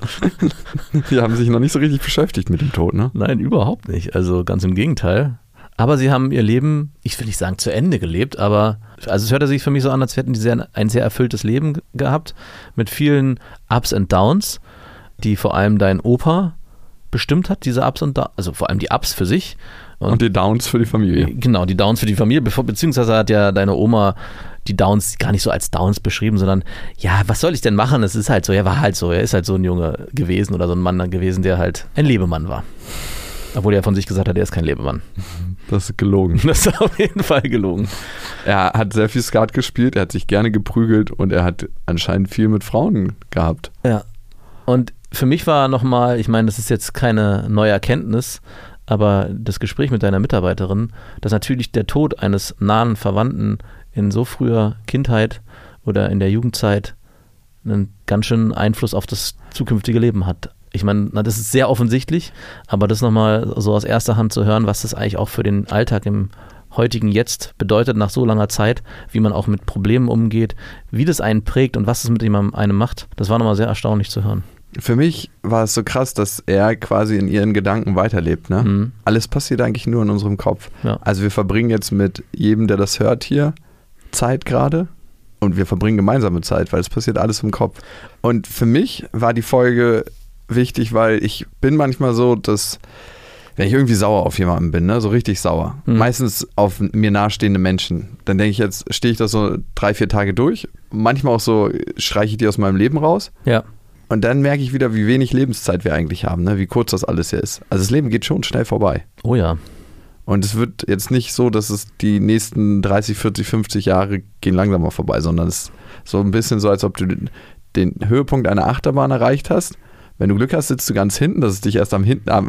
Die haben sich noch nicht so richtig beschäftigt mit dem Tod, ne?
Nein, überhaupt nicht. Also ganz im Gegenteil. Aber sie haben ihr Leben, ich will nicht sagen zu Ende gelebt, aber also es hörte sich für mich so an, als hätten die ein sehr erfülltes Leben gehabt mit vielen Ups und Downs, die vor allem dein Opa bestimmt hat, diese Ups und Downs, also vor allem die Ups für sich.
Und die Downs für die Familie.
Genau, die Downs für die Familie, beziehungsweise hat ja deine Oma die Downs gar nicht so als Downs beschrieben, sondern ja, was soll ich denn machen? Es ist halt so, er war halt so, er ist halt so ein Junge gewesen oder so ein Mann gewesen, der halt ein Lebemann war. Obwohl er von sich gesagt hat, er ist kein Lebemann.
Das ist gelogen.
Das ist auf jeden Fall gelogen.
Er hat sehr viel Skat gespielt, er hat sich gerne geprügelt und er hat anscheinend viel mit Frauen gehabt.
Ja. Und für mich war nochmal, ich meine, das ist jetzt keine neue Erkenntnis, aber das Gespräch mit deiner Mitarbeiterin, dass natürlich der Tod eines nahen Verwandten in so früher Kindheit oder in der Jugendzeit einen ganz schönen Einfluss auf das zukünftige Leben hat. Ich meine, das ist sehr offensichtlich, aber das nochmal so aus erster Hand zu hören, was das eigentlich auch für den Alltag im heutigen Jetzt bedeutet nach so langer Zeit, wie man auch mit Problemen umgeht, wie das einen prägt und was es mit einem macht, das war nochmal sehr erstaunlich zu hören.
Für mich war es so krass, dass er quasi in ihren Gedanken weiterlebt. Ne?
Mhm.
Alles passiert eigentlich nur in unserem Kopf.
Ja.
Also wir verbringen jetzt mit jedem, der das hört hier, Zeit gerade und wir verbringen gemeinsame Zeit, weil es passiert alles im Kopf. Und für mich war die Folge wichtig, weil ich bin manchmal so, dass wenn ich irgendwie sauer auf jemanden bin, ne, so richtig sauer, meistens auf mir nahestehende Menschen, dann denke ich jetzt, stehe ich das so 3-4 Tage durch, manchmal auch so streiche ich die aus meinem Leben raus.
Ja.
Und dann merke ich wieder, wie wenig Lebenszeit wir eigentlich haben, ne? Wie kurz das alles hier ist. Also das Leben geht schon schnell vorbei.
Oh ja.
Und es wird jetzt nicht so, dass es die nächsten 30, 40, 50 Jahre gehen langsamer vorbei, sondern es ist so ein bisschen so, als ob du den Höhepunkt einer Achterbahn erreicht hast. Wenn du Glück hast, sitzt du ganz hinten, dass es dich erst am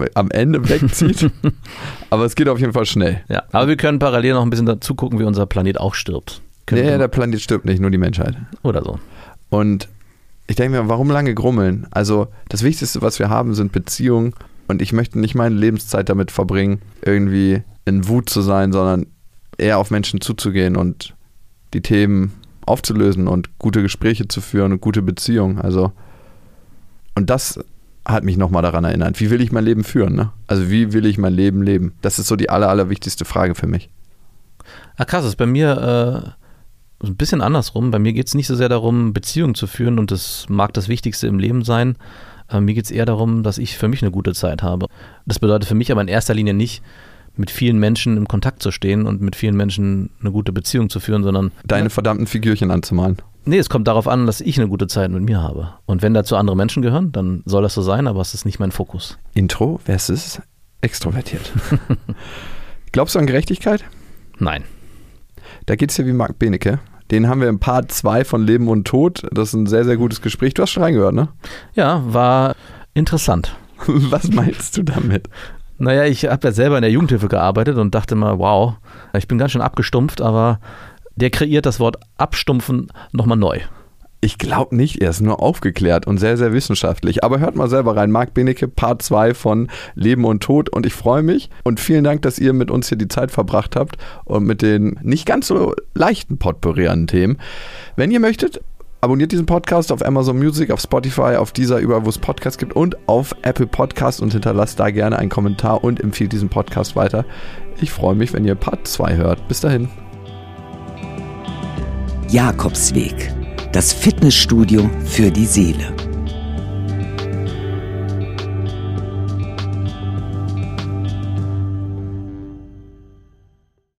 Ende wegzieht. Aber es geht auf jeden Fall schnell.
Ja, aber wir können parallel noch ein bisschen dazu gucken, wie unser Planet auch stirbt.
Nee, der Planet stirbt nicht, nur die Menschheit.
Oder so.
Und ich denke mir, warum lange grummeln? Also das Wichtigste, was wir haben, sind Beziehungen. Und ich möchte nicht meine Lebenszeit damit verbringen, irgendwie in Wut zu sein, sondern eher auf Menschen zuzugehen und die Themen aufzulösen und gute Gespräche zu führen und gute Beziehungen. Also, und das hat mich nochmal daran erinnert. Wie will ich mein Leben führen? Ne? Also wie will ich mein Leben leben? Das ist so die allerwichtigste Frage für mich.
Ah, krass, das ist bei mir ein bisschen andersrum. Bei mir geht es nicht so sehr darum, Beziehungen zu führen und das mag das Wichtigste im Leben sein. Mir geht es eher darum, dass ich für mich eine gute Zeit habe. Das bedeutet für mich aber in erster Linie nicht, mit vielen Menschen im Kontakt zu stehen und mit vielen Menschen eine gute Beziehung zu führen, sondern
deine verdammten Figürchen anzumalen.
Nee, es kommt darauf an, dass ich eine gute Zeit mit mir habe. Und wenn dazu andere Menschen gehören, dann soll das so sein, aber es ist nicht mein Fokus.
Intro versus extrovertiert. Glaubst du an Gerechtigkeit?
Nein.
Da geht es ja wie Marc Benecke. Den haben wir im Part 2 von Leben und Tod. Das ist ein sehr, sehr gutes Gespräch. Du hast schon reingehört, ne?
Ja, war interessant.
Was meinst du damit?
Naja, ich habe ja selber in der Jugendhilfe gearbeitet und dachte mal, wow, ich bin ganz schön abgestumpft, aber der kreiert das Wort abstumpfen nochmal neu.
Ich glaube nicht, er ist nur aufgeklärt und sehr, sehr wissenschaftlich. Aber hört mal selber rein, Marc Benecke, Part 2 von Leben und Tod. Und ich freue mich und vielen Dank, dass ihr mit uns hier die Zeit verbracht habt und mit den nicht ganz so leichten Potpourri an Themen. Wenn ihr möchtet, abonniert diesen Podcast auf Amazon Music, auf Spotify, auf Deezer, überall, wo es Podcasts gibt und auf Apple Podcasts und hinterlasst da gerne einen Kommentar und empfiehlt diesen Podcast weiter. Ich freue mich, wenn ihr Part 2 hört. Bis dahin.
Jakobsweg. Das Fitnessstudio für die Seele.